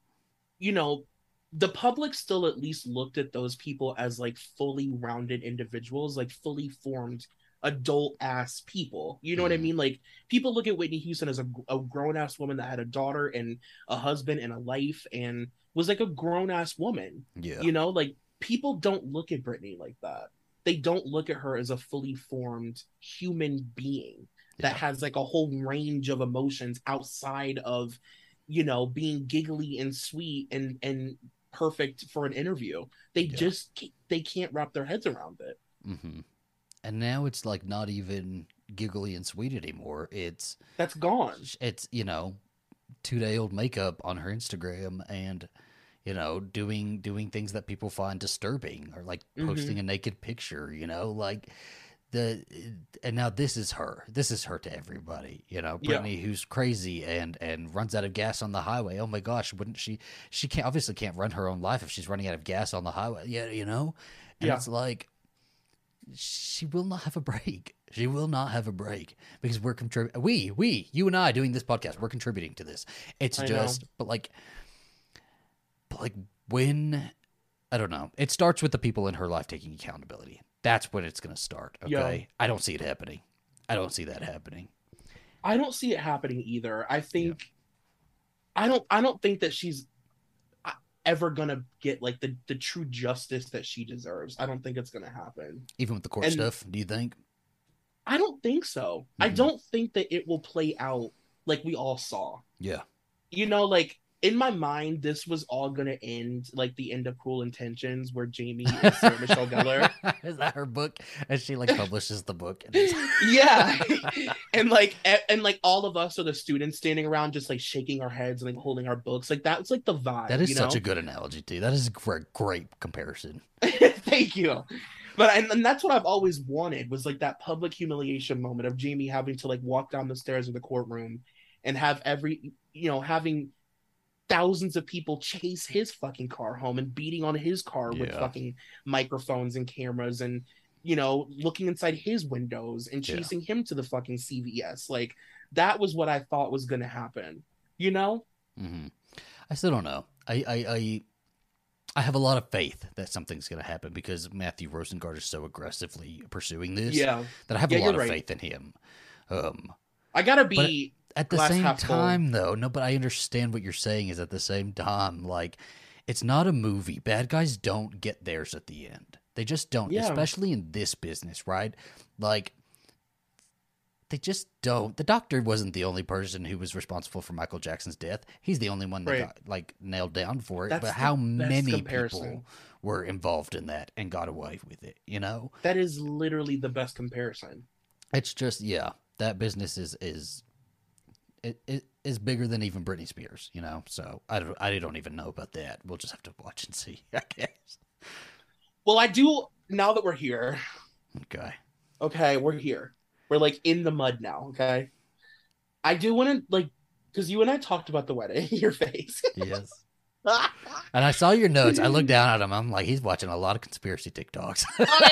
the public still at least looked at those people as, like, fully rounded individuals, like fully formed adult ass people. You know what I mean? Like, people look at Whitney Houston as a grown ass woman that had a daughter and a husband and a life and was like a grown ass woman. Yeah. Like, people don't look at Brittany like that. They don't look at her as a fully formed human being that has, like, a whole range of emotions outside of, being giggly and sweet and perfect for an interview. They they can't wrap their heads around it. Mm-hmm. And now it's, like, not even giggly and sweet anymore. That's gone. It's 2-day-old makeup on her Instagram and doing things that people find disturbing, or, like, posting a naked picture, like, and now this is her to everybody, Brittany, who's crazy and runs out of gas on the highway. Oh my gosh, wouldn't she obviously can't run her own life if she's running out of gas on the highway. And it's like, she will not have a break. She will not have a break because we're contributing. You and I doing this podcast, we're contributing to this. It's just, but like when, I don't know. It starts with the people in her life taking accountability. That's when it's going to start. Okay. Yeah. I don't see it happening. I don't see that happening. I don't see it happening either. I think, I don't think that she's ever gonna get like the true justice that she deserves. I don't think it's gonna happen. Even with the court stuff, do you think? I don't think so. Mm-hmm. I don't think that it will play out like we all saw. Yeah. You know, like in my mind, this was all gonna end like the end of Cruel Intentions, where Jamie is Sarah Michelle Gellar. Is that her book? And she like publishes the book. And yeah, and like all of us are the students standing around, just like shaking our heads and like holding our books. Like that's like the vibe. That is such a good analogy too. That is a great comparison. Thank you. But and that's what I've always wanted, was like that public humiliation moment of Jamie having to like walk down the stairs of the courtroom and have having thousands of people chase his fucking car home and beating on his car with fucking microphones and cameras and, looking inside his windows and chasing him to the fucking CVS. Like, that was what I thought was going to happen, Mm-hmm. I still don't know. I have a lot of faith that something's going to happen because Matthew Rosengart is so aggressively pursuing this that I have a lot of faith in him. I gotta be... At the same time, though, no, but I understand what you're saying is at the same time, like, it's not a movie. Bad guys don't get theirs at the end. They just don't, especially in this business, right? Like, they just don't. The doctor wasn't the only person who was responsible for Michael Jackson's death. He's the only one that got, like, nailed down for it. But how many people were involved in that and got away with it, That is literally the best comparison. It's just, that business is It is bigger than even Britney Spears, So I don't even know about that. We'll just have to watch and see, I guess. Well, I do now that we're here. Okay, we're here. We're like in the mud now. Okay, I do want to like because you and I talked about the wedding. Your face. Yes. And I saw your notes. I looked down at him. I'm like, he's watching a lot of conspiracy TikToks.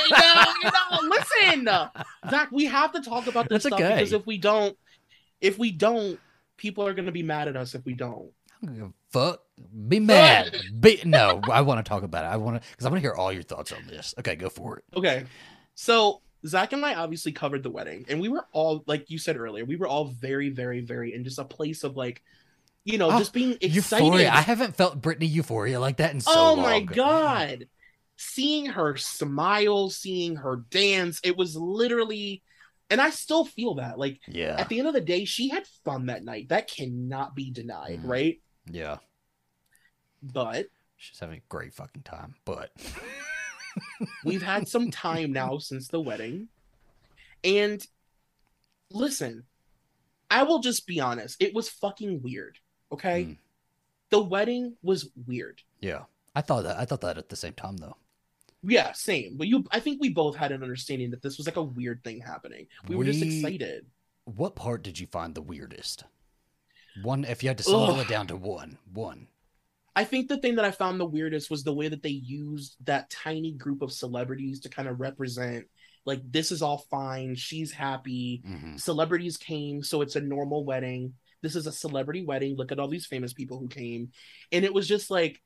I know. Listen, Zach, we have to talk about this stuff because if we don't, people are going to be mad at us if we don't. I don't give a fuck. Be mad. No, I want to talk about it. Because I want to hear all your thoughts on this. Okay, go for it. Okay. So Zach and I obviously covered the wedding, and we were all, like you said earlier, we were all very, very, very in just a place of like, just being excited. Euphoria. I haven't felt Britney euphoria like that in so long. Oh my God. Seeing her smile, seeing her dance, it was literally... And I still feel that. Like, at the end of the day, she had fun that night. That cannot be denied, right? Yeah. But... she's having a great fucking time, but... we've had some time now since the wedding. And, listen, I will just be honest. It was fucking weird, okay? The wedding was weird. Yeah. I thought that at the same time, though. Yeah, same. But I think we both had an understanding that this was like a weird thing happening. We were just excited. What part did you find the weirdest? One, if you had to settle it down to one. I think the thing that I found the weirdest was the way that they used that tiny group of celebrities to kind of represent, like, this is all fine. She's happy. Mm-hmm. Celebrities came, so it's a normal wedding. This is a celebrity wedding. Look at all these famous people who came. And it was just like,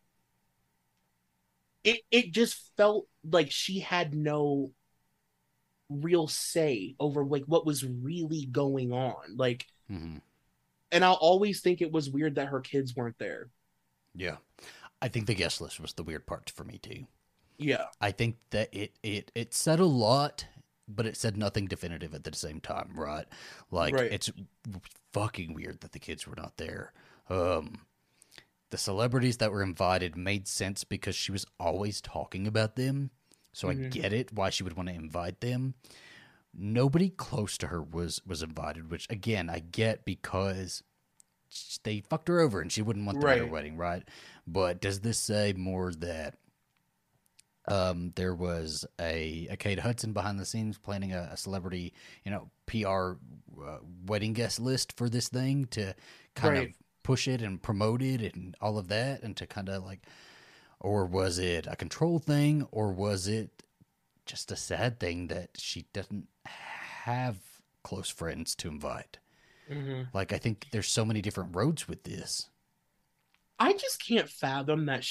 It just felt like she had no real say over like what was really going on. Like, and I'll always think it was weird that her kids weren't there. Yeah. I think the guest list was the weird part for me too. Yeah. I think that it said a lot, but it said nothing definitive at the same time, right? Like, it's fucking weird that the kids were not there. The celebrities that were invited made sense because she was always talking about them. So I get it, why she would want to invite them. Nobody close to her was invited, which, again, I get because they fucked her over and she wouldn't want them at her wedding, right? But does this say more that there was a Kate Hudson behind the scenes planning a celebrity, PR wedding guest list for this thing to kind of push it and promote it and all of that, and to kind of like, or was it a control thing, or was it just a sad thing that she doesn't have close friends to invite. Mm-hmm. Like, I think there's so many different roads with this. I just can't fathom that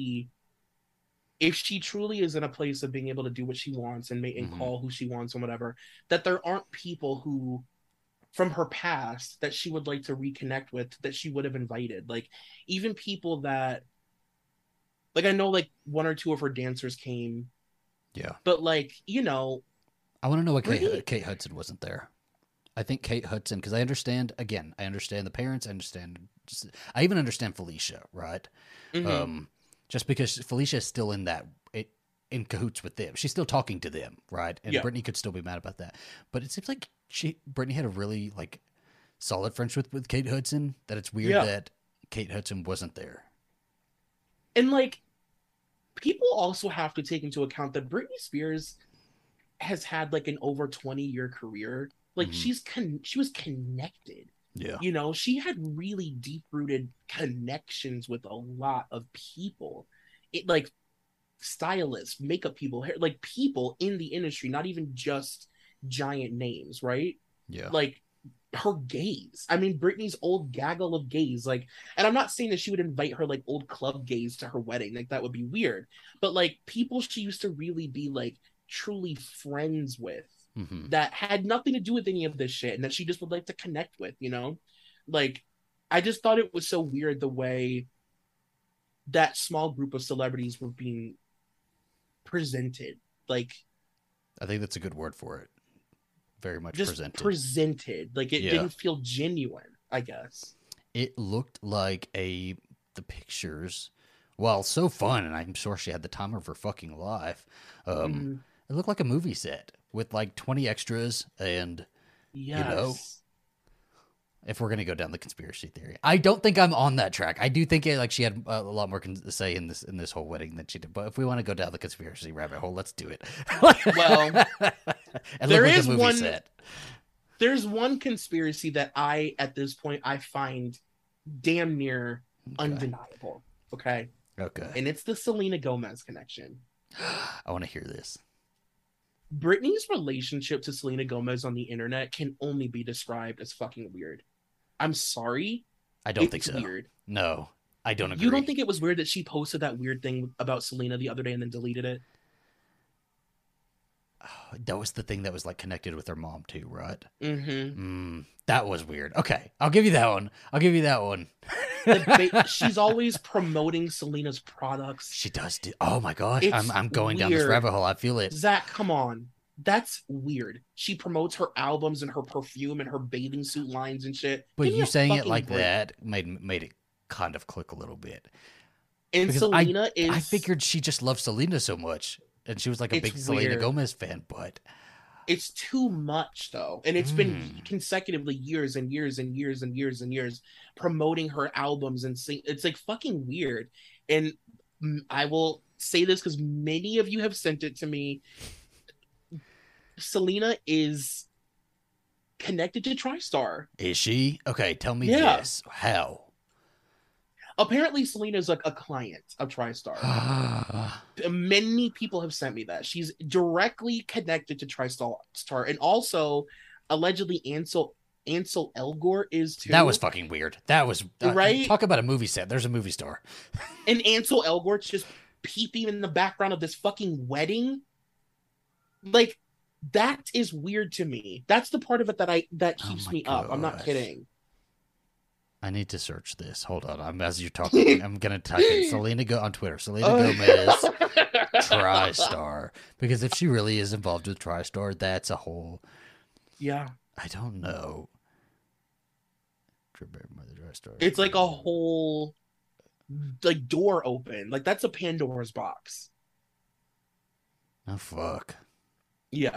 if she truly is in a place of being able to do what she wants and make and call who she wants and whatever, that there aren't people who from her past that she would like to reconnect with that she would have invited. Like even people that like I know like one or two of her dancers came. Yeah. But like, you know, I want to know why Kate Hudson wasn't there. I think Kate Hudson, because I understand the parents, I even understand Felicia, right? Mm-hmm. Just because Felicia is still in in cahoots with them. She's still talking to them, right? And Brittany could still be mad about that. But it seems like Brittany had a really like solid friendship with Kate Hudson, that it's weird that Kate Hudson wasn't there. And like people also have to take into account that Britney Spears has had like an over 20-year career. Like she was connected. Yeah. You know, she had really deep-rooted connections with a lot of people. It like stylists, makeup people, like people in the industry, not even just giant names, right? Yeah. Like her gays. I mean, Britney's old gaggle of gays. Like, and I'm not saying that she would invite her like old club gays to her wedding. Like that would be weird. But like people she used to really be like truly friends with that had nothing to do with any of this shit and that she just would like to connect with, you know? Like, I just thought it was so weird the way that small group of celebrities were being presented. Like, I think that's a good word for it. Very much just presented. Like it didn't feel genuine, I guess. It looked like the pictures, while so fun, and I'm sure she had the time of her fucking life. It looked like a movie set with like 20 extras and, you know, if we're going to go down the conspiracy theory, I don't think I'm on that track. I do think like she had a lot more to say in this whole wedding than she did. But if we want to go down the conspiracy rabbit hole, let's do it. Well, there is one. Set. There's one conspiracy that at this point, I find damn near undeniable. Okay. And it's the Selena Gomez connection. I want to hear this. Britney's relationship to Selena Gomez on the internet can only be described as fucking weird. I'm sorry. I don't think so. Weird. No, I don't agree. You don't think it was weird that she posted that weird thing about Selena the other day and then deleted it? Oh, that was the thing that was like connected with her mom too, right? That was weird. Okay, I'll give you that one. She's always promoting Selena's products. She does. Oh my gosh, I'm going down this rabbit hole. I feel it. Zach, come on. That's weird. She promotes her albums and her perfume and her bathing suit lines and shit. But you saying it like that made it kind of click a little bit. And because Selena I figured she just loved Selena so much, and she was like a big Selena Gomez fan, but it's too much though. And it's been consecutively years and years and years and years and years promoting her albums and it's like fucking weird. And I will say this because many of you have sent it to me. Selena is connected to TriStar. Is she? Okay, tell me this. How? Apparently, Selena's like a client of TriStar. Many people have sent me that. She's directly connected to TriStar, and also allegedly Ansel Elgort is too. That was fucking weird. That was right. Talk about a movie set. There's a movie star, and Ansel Elgort's just peeping in the background of this fucking wedding. Like that is weird to me. That's the part of it that keeps me up. I'm not kidding. I need to search this. Hold on. As you're talking, I'm gonna type in Selena on Twitter. Selena Gomez TriStar, because if she really is involved with TriStar, that's a whole. Yeah. I don't know. It's like a whole like door open. Like that's a Pandora's box. Oh fuck. Yeah.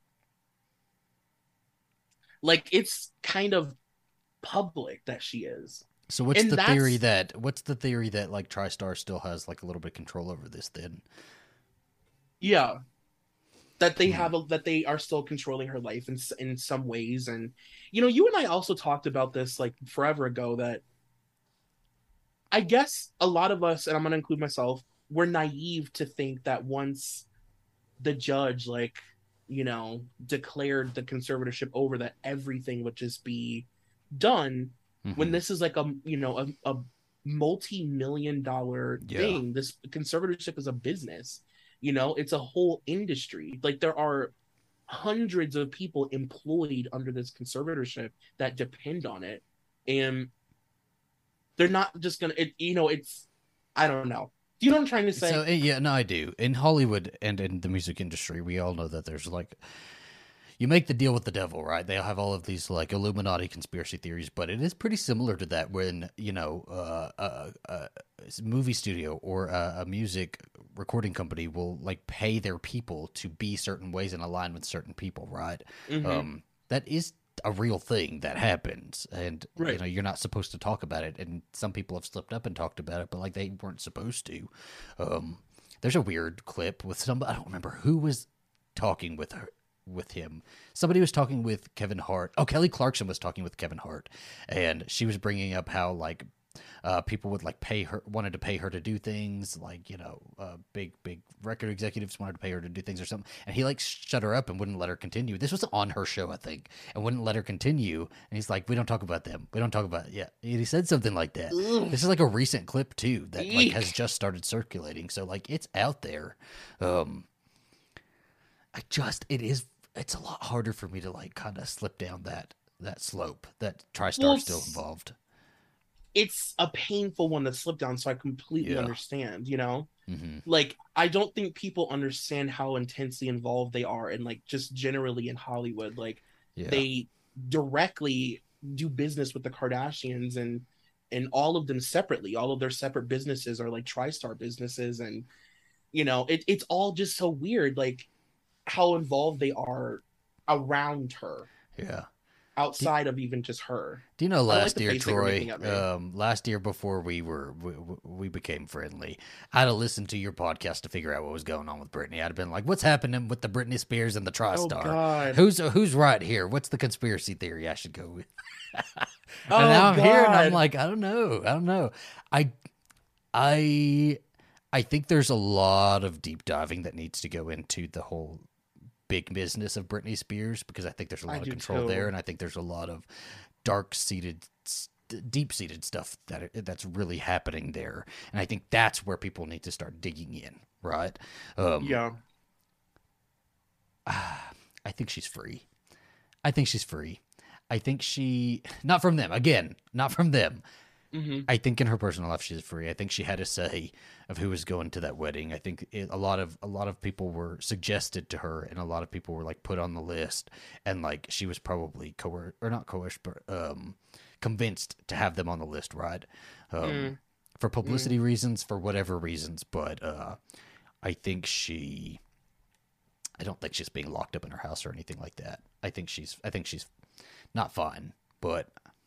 Like it's kind of public that she is. So what's the theory that like TriStar still has like a little bit of control over this then? Yeah. That they that they are still controlling her life in some ways. And you know, you and I also talked about this like forever ago, that I guess a lot of us, and I'm going to include myself, we're naive to think that once the judge declared the conservatorship over, that everything would just be done, when this is like a multi-million-dollar thing. This conservatorship is a business, it's a whole industry. Like, there are hundreds of people employed under this conservatorship that depend on it, and they're not just gonna it's, I don't know. Do you know what I'm trying to say? So yeah, no, I do. In Hollywood and in the music industry, we all know that there's like, you make the deal with the devil, right? They have all of these like Illuminati conspiracy theories, but it is pretty similar to that when, a movie studio or a music recording company will like pay their people to be certain ways and align with certain people, right? That is a real thing that happens, and right. You're not supposed to talk about it, and some people have slipped up and talked about it, but like they weren't supposed to. There's a weird clip with somebody, I don't remember who was talking with him. Somebody was talking with Kevin Hart. Oh, Kelly Clarkson was talking with Kevin Hart, and she was bringing up how like people would like wanted to pay her to do things, like big record executives wanted to pay her to do things or something, and he like shut her up and wouldn't let her continue. This was on her show, I think, and wouldn't let her continue. And he's like, "We don't talk about them. We don't talk about it." Yeah, he said something like that. Ugh. This is like a recent clip too that like has just started circulating, so like it's out there. It's a lot harder for me to like kind of slip down that slope that TriStar's still involved. It's a painful one to slip down, so I completely understand, Like, I don't think people understand how intensely involved they are, and like just generally in Hollywood, like they directly do business with the Kardashians, and all of them separately. All of their separate businesses are like TriStar businesses, and it's all just so weird, like how involved they are around her. Yeah. Outside of even just her. Do you know last year, Troy, last year before we became friendly, I had to listen to your podcast to figure out what was going on with Britney. I'd have been like, what's happening with the Britney Spears and the TriStar? God. Who's right here? What's the conspiracy theory I should go with? And now I'm here and I'm like, I don't know. I think there's a lot of deep diving that needs to go into the whole big business of Britney Spears, because I think there's a lot of control there, and I think there's a lot of deep-seated stuff that's really happening there, and I think that's where people need to start digging in, right? I think she's free. I think she, not from them. Again, not from them. Mm-hmm. I think in her personal life she's free. I think she had a say of who was going to that wedding. I think a lot of people were suggested to her, and a lot of people were like put on the list, and like she was probably convinced to have them on the list, right? For publicity reasons, for whatever reasons. But I don't think she's being locked up in her house or anything like that. I think she's not fine, but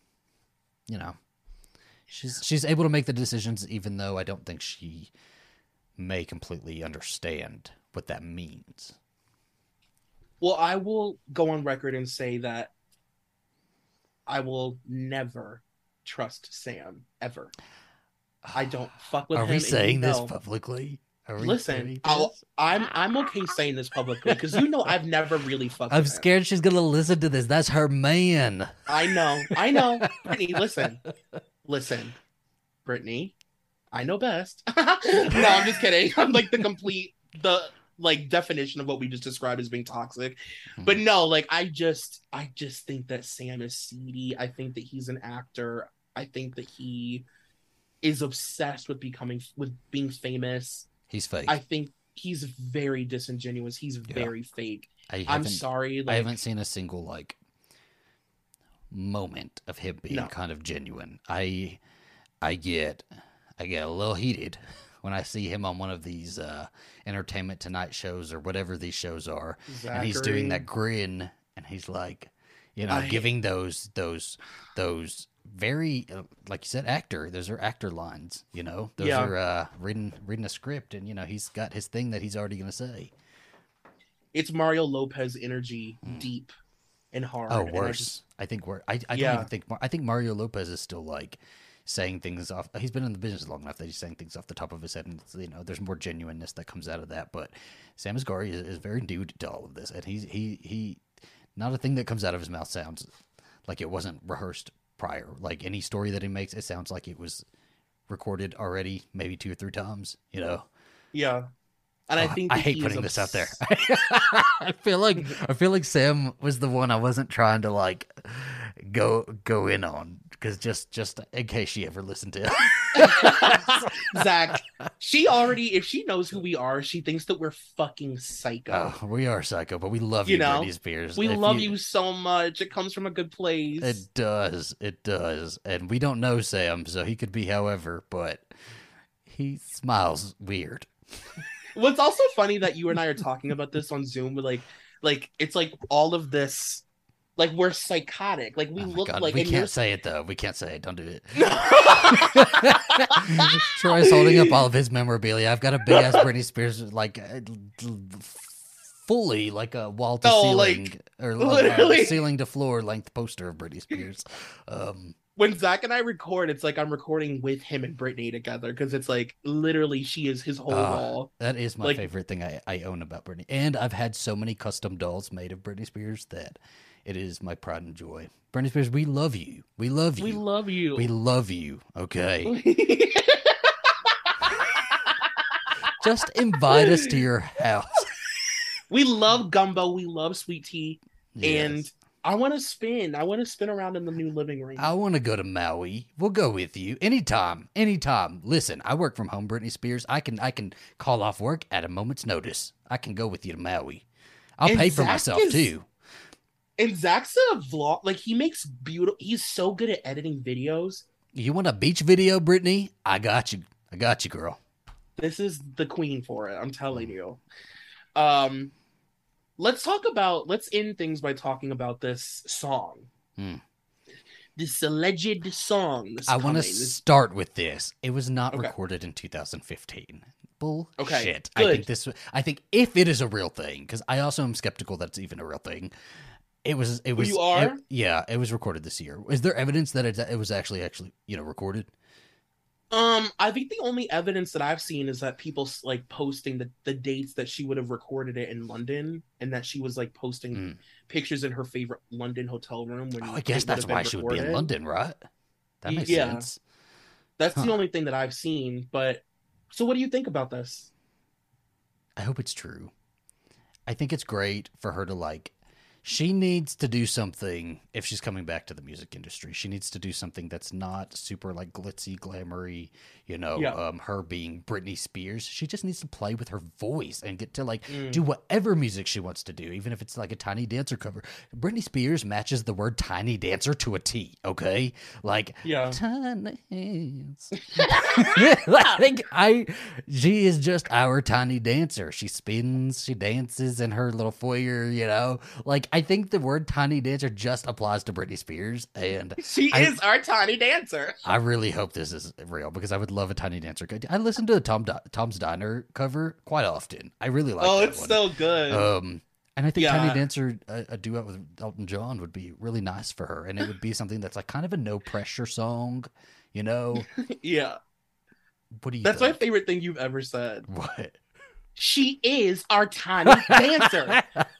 She's able to make the decisions, even though I don't think she may completely understand what that means. Well, I will go on record and say that I will never trust Sam, ever. I don't fuck with him. Are we saying this publicly? Listen, I'm okay saying this publicly, because I've never really fucked with him. I'm scared she's going to listen to this. That's her man. I know. Brittany, listen, Brittany, I know best. No, I'm just kidding. I'm like the definition of what we just described as being toxic. But no, like I just think that Sam is seedy. I think that he's an actor. I think that he is obsessed with being famous. He's fake. I think he's very disingenuous. He's very fake. I'm sorry. I haven't seen a single moment of him being kind of genuine. I get a little heated when I see him on one of these Entertainment Tonight shows or whatever these shows are, Zachary. And he's doing that grin, and he's like, giving those very like you said, actor. Those are actor lines. Those are reading a script, and he's got his thing that he's already going to say. It's Mario Lopez energy, deep and hard. Oh, worse. I think I don't even think. I think Mario Lopez is still like saying things off. He's been in the business long enough that he's saying things off the top of his head, and there's more genuineness that comes out of that. But Sam Asghari is very new to all of this, and he not a thing that comes out of his mouth sounds like it wasn't rehearsed prior. Like any story that he makes, it sounds like it was recorded already, maybe 2 or 3 times. Yeah. And I think I hate putting this out there. I feel like Sam was the one I wasn't trying to like go in on, because just in case she ever listened to it. Zach, if she knows who we are, she thinks that we're fucking psycho. Oh, we are psycho, but we love you, Britney Spears. We love you so much. It comes from a good place. It does. And we don't know Sam, so he could be however, but he smiles weird. What's also funny that you and I are talking about this on Zoom with like it's like all of this, like we're psychotic. Like we look like we can't say it though. We can't say it. Don't do it. Troy's holding up all of his memorabilia. I've got a big ass Britney Spears like fully like a wall to ceiling or ceiling to floor length poster of Britney Spears. When Zach and I record, it's like I'm recording with him and Britney together, because it's like literally she is his whole wall. That is my favorite thing I own about Britney. And I've had so many custom dolls made of Britney Spears that it is my pride and joy. Britney Spears, we love you. We love you. We love you. We love you. Okay. Just invite us to your house. We love gumbo. We love sweet tea. Yes. And I want to spin around in the new living room. I want to go to Maui. We'll go with you anytime. Listen, I work from home, Britney Spears. I can call off work at a moment's notice. I can go with you to Maui. I'll pay for myself too. And Zach's a vlog. Like he makes beautiful. He's so good at editing videos. You want a beach video, Britney? I got you, girl. This is the queen for it. I'm telling you. Let's end things by talking about this song. This alleged song. I want to start with this. It was not recorded in 2015. Bullshit. Okay, good. I think if it is a real thing, because I also am skeptical that it's even a real thing. It was. You are? It was recorded this year. Is there evidence that it was actually recorded? I think the only evidence that I've seen is that people like posting the dates that she would have recorded it in London, and that she was like posting pictures in her favorite London hotel room. I guess that's why she would be in London, right? That makes sense. That's the only thing that I've seen. But so, what do you think about this? I hope it's true. I think it's great for her to like. She needs to do something if she's coming back to the music industry. She needs to do something that's not super like glitzy, glamoury, her being Britney Spears. She just needs to play with her voice and get to like do whatever music she wants to do, even if it's like a Tiny Dancer cover. Britney Spears matches the word Tiny Dancer to a T, okay? Like, tiny hands. She is just our Tiny Dancer. She spins, she dances in her little foyer, Like, I think the word Tiny Dancer just applies to Britney Spears, and she is our Tiny Dancer. I really hope this is real, because I would love a Tiny Dancer. I listen to the Tom's Diner cover quite often. I really like that one. Oh, it's so good. And I think Tiny Dancer, a duet with Elton John would be really nice for her, and it would be something that's like kind of a no pressure song, Yeah. What do you? That's think? my favorite thing you've ever said. What? She is our Tiny Dancer.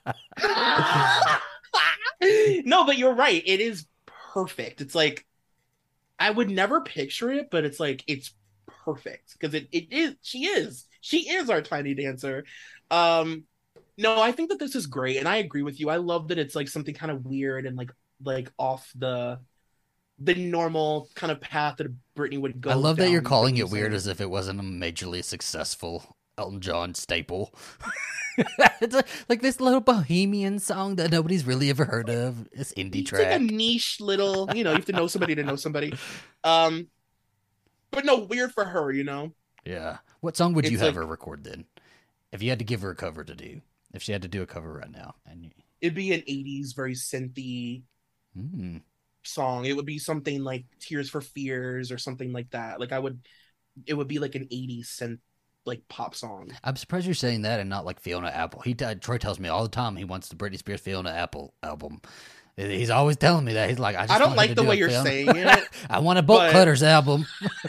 No, but you're right. It is perfect. It's like, I would never picture it, but it's like, it's perfect because it is. She is our Tiny Dancer. No, I think that this is great, and I agree with you. I love that it's like something kind of weird and like off the normal kind of path that Britney would go. I love that you're calling it weird as if it wasn't a majorly successful Elton John staple. It's like this little bohemian song that nobody's really ever heard of. This indie track. It's like a niche little, you have to know somebody to know somebody. But no, weird for her, Yeah. What song would you have her record then? If you had to give her a cover to do. If she had to do a cover right now. It'd be an 80s, very synthy song. It would be something like Tears for Fears or something like that. It would be like an 80s synth like pop song. I'm surprised you're saying that and not like Fiona Apple. Troy tells me all the time he wants the Britney Spears Fiona Apple album. He's always telling me that. He's like, I don't like the way you're saying it. I want a Bolt Cutters album.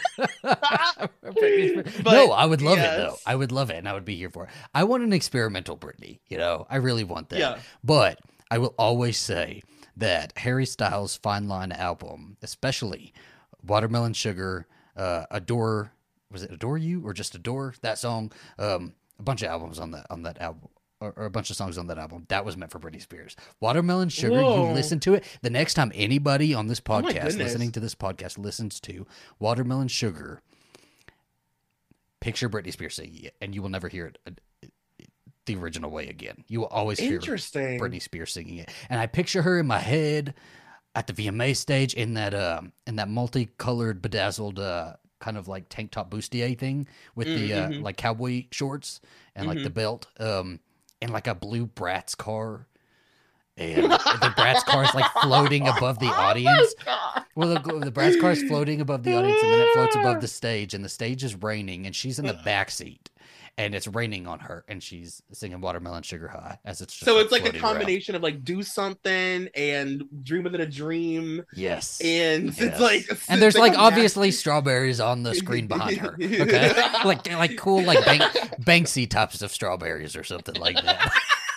No, I would love it, though. I would love it, and I would be here for it. I want an experimental Britney, I really want that. Yeah. But I will always say that Harry Styles' Fine Line album, especially Watermelon Sugar, Adore, was it Adore You or just Adore? That song, a bunch of albums on that album. Or a bunch of songs on that album, that was meant for Britney Spears. Watermelon Sugar, you listen to it. The next time anybody on this podcast, listening to this podcast, listens to Watermelon Sugar, picture Britney Spears singing it, and you will never hear it the original way again. You will always hear Britney Spears singing it. And I picture her in my head at the VMA stage in that multicolored, bedazzled kind of like tank top bustier thing with the like cowboy shorts and like the belt. In like a blue Bratz car, and the Bratz car is like floating above the audience. Well, the Bratz car is floating above the audience, and then it floats above the stage, and the stage is raining, and she's in the back seat, and it's raining on her, and she's singing Watermelon Sugar High as it's just so it's like a combination of like Do Something and Dream Within a Dream. Yes, and it's like and there's like obviously strawberries on the screen behind her. Okay, like cool like Banksy types of strawberries or something like that.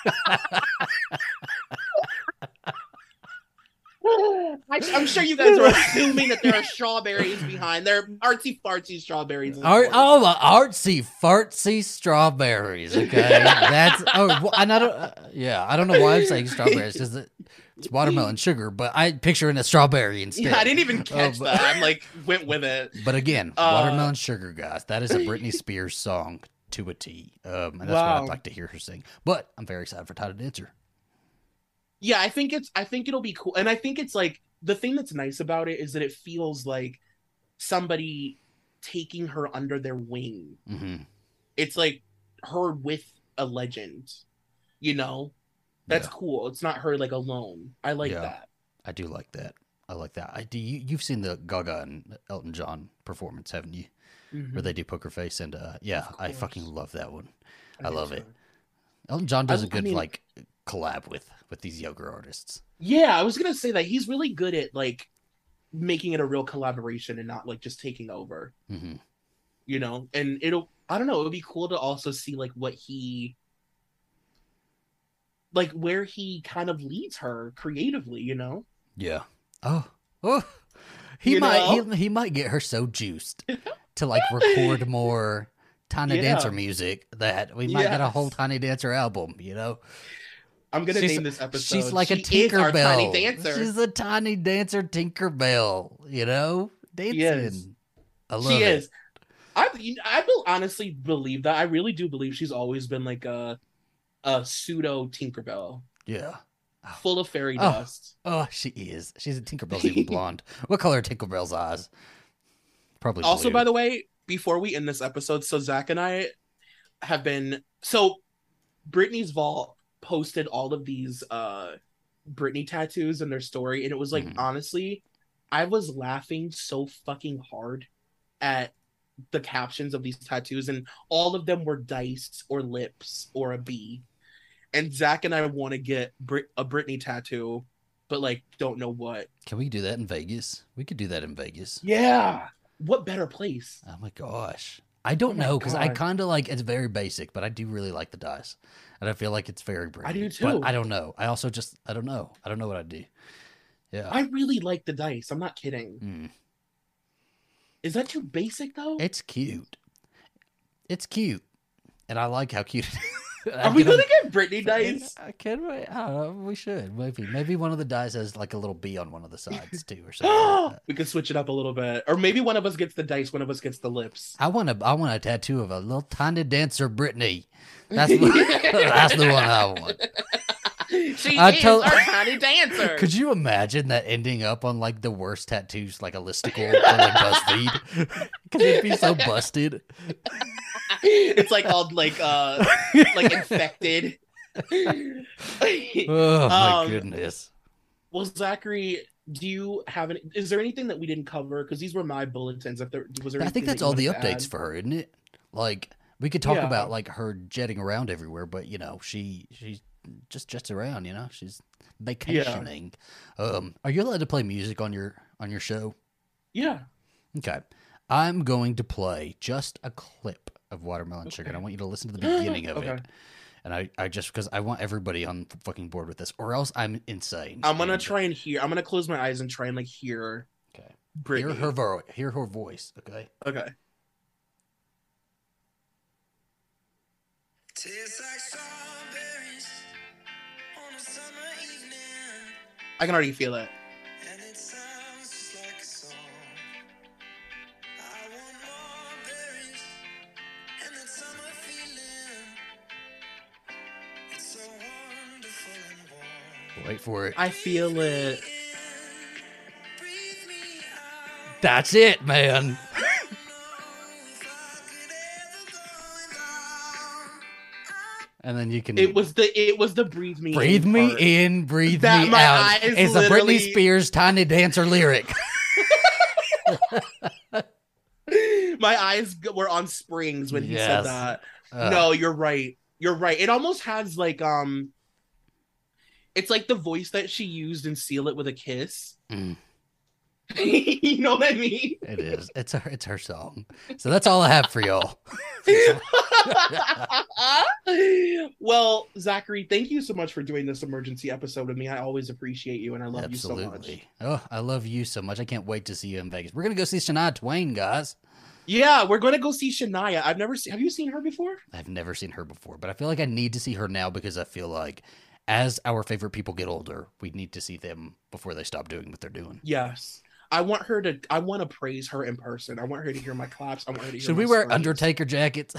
I'm sure you guys are assuming that there are strawberries behind. They're artsy fartsy strawberries. The artsy fartsy strawberries. Okay, that's I don't know why I'm saying strawberries because it's watermelon sugar, but I picture in a strawberry instead. Yeah, I didn't even catch that. I'm like went with it. But again, watermelon sugar, guys. That is a Britney Spears song to a T, and that's what I'd like to hear her sing. But I'm very excited for Tiny Dancer. Yeah, I think it'll be cool. And I think it's like the thing that's nice about it is that it feels like somebody taking her under their wing. Mm-hmm. It's like her with a legend, That's cool. It's not her like alone. I like that. I do like that. I like that. You've seen the Gaga and Elton John performance, haven't you? Mm-hmm. Where they do Poker Face, and I fucking love that one. I love it. Elton John does a good collab with these younger artists. Yeah, I was gonna say that he's really good at like making it a real collaboration and not like just taking over. Mm-hmm. And I don't know, it would be cool to also see like what he like where he kind of leads her creatively, Yeah. Oh. He might get her so juiced to like record more Tiny Dancer music that we might get a whole Tiny Dancer album, I'm gonna name this episode. She's like a Tinkerbell. Tiny Dancer. She's a Tiny Dancer Tinkerbell. Dancing. I love she it. Is. I will honestly believe that. I really do believe she's always been like a pseudo Tinkerbell. Yeah. Full of fairy dust. Oh, she is. She's a Tinkerbell's even blonde. What color are Tinkerbell's eyes? Probably also blue. By the way, before we end this episode, so Zach and I have been Britney's Vault posted all of these Britney tattoos in their story, and it was like honestly, I was laughing so fucking hard at the captions of these tattoos, and all of them were dice or lips or a bee. And Zach and I want to get a Britney tattoo, but like don't know what. Can we do that in Vegas? We could do that in Vegas. Yeah. What better place? Oh my gosh. I don't know, because I kind of like, it's very basic, but I do really like the dice. And I feel like it's very Britney. I do too. But I don't know. I also I don't know. I don't know what I'd do. Yeah. I really like the dice. I'm not kidding. Is that too basic though? It's cute. It's cute. And I like how cute it is. Are we going to get Britney dice? Can we? I don't know. We should. Maybe one of the dice has like a little bee on one of the sides too, or something. Like that. We could switch it up a little bit, or maybe one of us gets the dice, one of us gets the lips. I want a tattoo of a little Tiny Dancer Britney. That's the one I want. She is our Tiny Dancer. Could you imagine that ending up on like the worst tattoos, like a listicle for like BuzzFeed? Because it'd be so busted. It's like all like infected. Oh my goodness. Well, Zachary, do you have is there anything that we didn't cover? Because these were my bulletins. If there was there, I think that's all the updates for her, isn't it? Like we could talk about like her jetting around everywhere, but she's just jets around, she's vacationing. Yeah. Are you allowed to play music on your show? Yeah. Okay. I'm going to play just a clip of Watermelon Sugar, and I want you to listen to the beginning of it. And I just, because I want everybody on the fucking board with this, or else I'm insane. I'm going to try and hear, I'm going to close my eyes and try and hear. Okay. Britney. Hear her voice, okay? Okay. Tastes like strawberries on a summer evening. I can already feel it. And it sounds just like a song. I want more berries and that summer feeling. It's so wonderful and warm. Wait for it. I feel it. That's it, man. And then you can. It was the breathe me in. Breathe me part. In, breathe that me out. It's a Britney Spears Tiny Dancer lyric. My eyes were on springs when he said that. No, you're right. You're right. It almost has it's like the voice that she used in Seal It With a Kiss. Mm. You know what I mean? It is. It's her song. So that's all I have for y'all. Well, Zachary, thank you so much for doing this emergency episode with me. I always appreciate you, and I love you so much. Oh, I love you so much. I can't wait to see you in Vegas. We're gonna go see Shania Twain, guys. Yeah, we're going to go see Shania. Have you seen her before? I've never seen her before, but I feel like I need to see her now because I feel like as our favorite people get older, we need to see them before they stop doing what they're doing. Yes. I want to praise her in person. I want her to hear my claps. I want her to hear Should we wear screams. Undertaker jackets?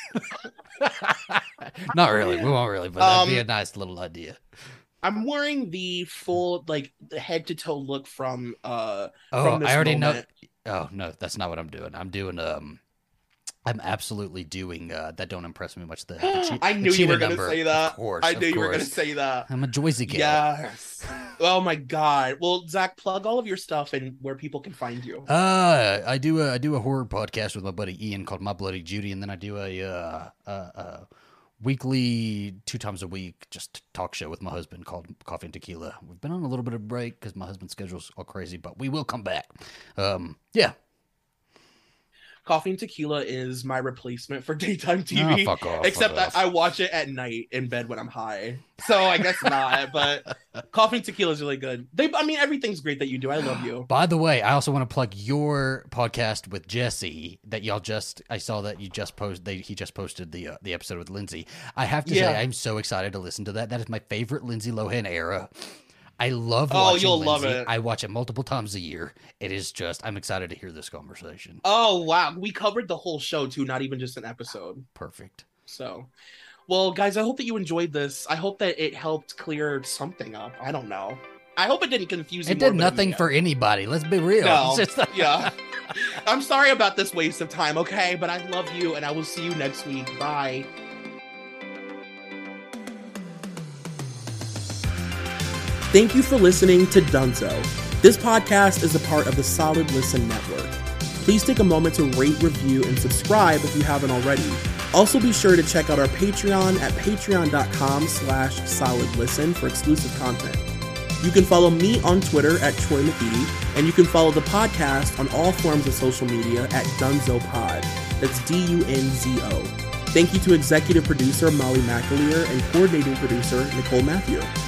Not really. We won't really, but that'd be a nice little idea. I'm wearing the full, the head to toe look from I already know. Oh, no, that's not what I'm doing. I'm doing, I'm absolutely doing That Don't Impress Me Much. I knew you were going to say that. Of course. I knew you were going to say that. I'm a Joyzy guy. Yes. Oh my God. Well, Zach, plug all of your stuff and where people can find you. I do a horror podcast with my buddy Ian called My Bloody Judy, and then I do a weekly 2 times a week just talk show with my husband called Coffee and Tequila. We've been on a little bit of a break because my husband's schedule's all crazy, but we will come back. Yeah. Coffee and Tequila is my replacement for daytime TV. Fuck off. Except that I watch it at night in bed when I'm high. So I guess not, but Coffee and Tequila is really good. Everything's great that you do. I love you. By the way, I also want to plug your podcast with Jesse that I saw that you just posted. He just posted the episode with Lindsay. I have to say, I'm so excited to listen to that. That is my favorite Lindsay Lohan era. I love watching you'll Lindsay. Love it. I watch it multiple times a year. It is just, I'm excited to hear this conversation. Oh, wow. We covered the whole show, too, not even just an episode. Perfect. So, well, guys, I hope that you enjoyed this. I hope that it helped clear something up. I don't know. I hope it didn't confuse you. It did nothing for anybody. Let's be real. No. Yeah. I'm sorry about this waste of time, okay? But I love you, and I will see you next week. Bye. Thank you for listening to Dunzo. This podcast is a part of the Solid Listen Network. Please take a moment to rate, review, and subscribe if you haven't already. Also be sure to check out our Patreon at patreon.com/solidlisten for exclusive content. You can follow me on Twitter at Troy McEady, and you can follow the podcast on all forms of social media at DunzoPod. That's DUNZO. Thank you to executive producer Molly McAleer and coordinating producer Nicole Matthew.